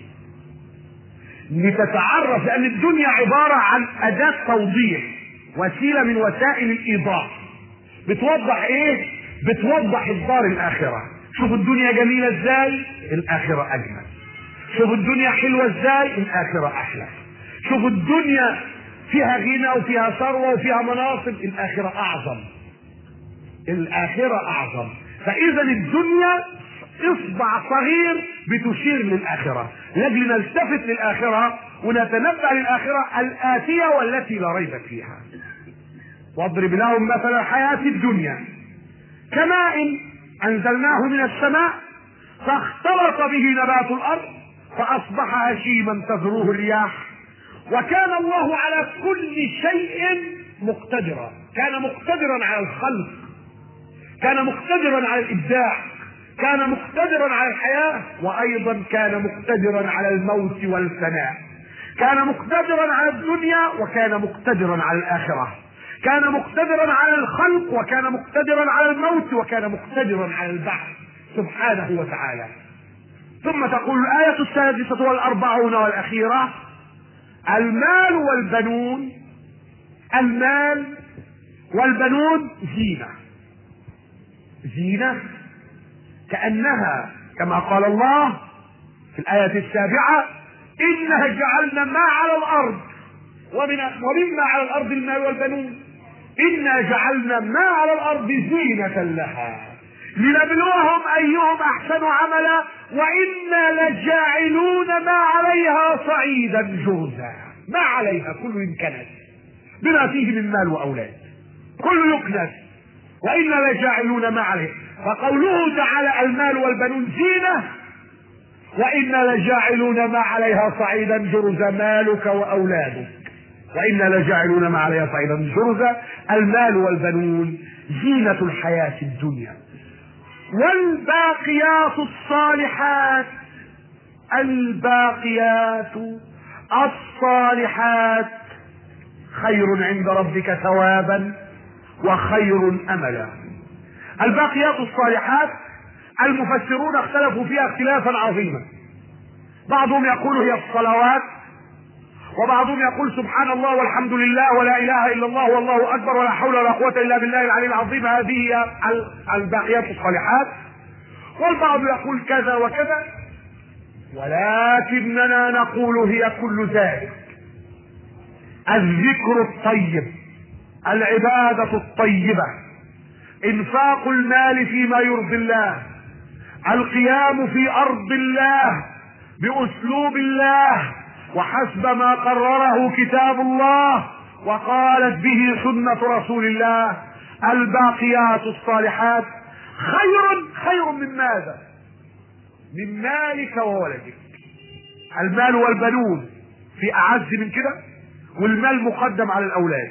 لتتعرف، لأن الدنيا عبارة عن أداة توضيح، وسيلة من وسائل الإيضاح. بتوضح إيه؟ بتوضح الدار الآخرة. شوف الدنيا جميلة إزاي، الآخرة أجمل. شوف الدنيا حلوة إزاي، الآخرة أحلى. شوف الدنيا فيها غنى وفيها ثروة وفيها مناصب، الآخرة أعظم. الآخرة أعظم. فإذا الدنيا إصبع صغير بتشير للآخرة، لأجل نلتفت للآخرة ونتنبأ للآخرة الآتية والتي لا ريب فيها. واضرب لهم مثل الحياة الدنيا كماء أنزلناه من السماء فاختلط به نبات الأرض فأصبح هشيما تذروه الرياح. وكان الله على كل شيء مقتدرا. كان مقتدرا على الخلق، كان مقتدرا على الإبداع، كان مقتدرا على الحياة، وأيضا كان مقتدرا على الموت والفناء. كان مقتدرا على الدنيا وكان مقتدرا على الآخرة. كان مقتدرا على الخلق وكان مقتدرا على الموت وكان مقتدرا على البعث سبحانه وتعالى. ثم تقول الآية 46 والأخيرة: المال والبنون، المال والبنون زينة. زينة كأنها كما قال الله في الآية 7: إنها جعلنا ما على الأرض ومما على الأرض المال والبنون، إنا جعلنا ما على الأرض زينة لها لنبلوهم أيهم أحسن عملا وإنا لجاعلون ما عليها صعيدا جرزا. ما عليها كل يمكنس بما فيه من مال وأولاد، كل يكنس، وإنا لجاعلون ما عليها. فقوله تعالى المال والبنون زينة، وإنا لجاعلون ما عليها صعيدا جرزا، مالك وأولادك، وإنا لجاعلون ما عليها صعيدا جرزا. المال والبنون زينة الحياة الدنيا. والباقيات الصالحات، الباقيات الصالحات خير عند ربك ثوابا وخير أملا. الباقيات الصالحات المفسرون اختلفوا فيها اختلافا عظيما. بعضهم يقول هي الصلوات، وبعضهم يقول سبحان الله والحمد لله ولا اله الا الله والله اكبر ولا حول ولا قوة الا بالله العلي العظيم، هذه هي الباقيات الصالحات. والبعض يقول كذا وكذا، ولكننا نقول هي كل ذلك: الذكر الطيب، العبادة الطيبة، انفاق المال فيما يرضي الله، القيام في ارض الله باسلوب الله وحسب ما قرره كتاب الله وقالت به سنة رسول الله. الباقيات الصالحات خير من ماذا؟ من مالك وولدك. المال والبنون في اعز من كده، والمال مقدم على الاولاد.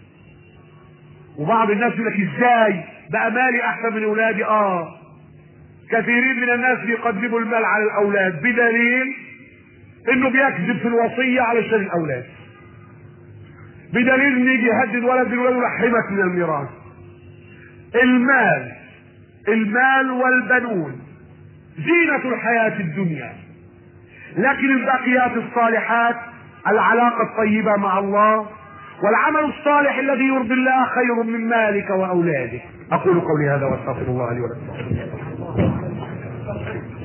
وبعض الناس يقول لك ازاي بقى مالي احسن من اولادي؟ كثيرين من الناس بيقدموا المال على الاولاد بدليل انه بيكذب في الوصية علشان الاولاد، بدليل ان يجي يهدد ولد الولد يرحمك من الميراث. المال والبنون زينة الحياة الدنيا، لكن الباقيات الصالحات العلاقة الطيبة مع الله والعمل الصالح الذي يرضي الله خير من مالك واولادك. اقول قولي هذا واستغفر الله لي ولكم.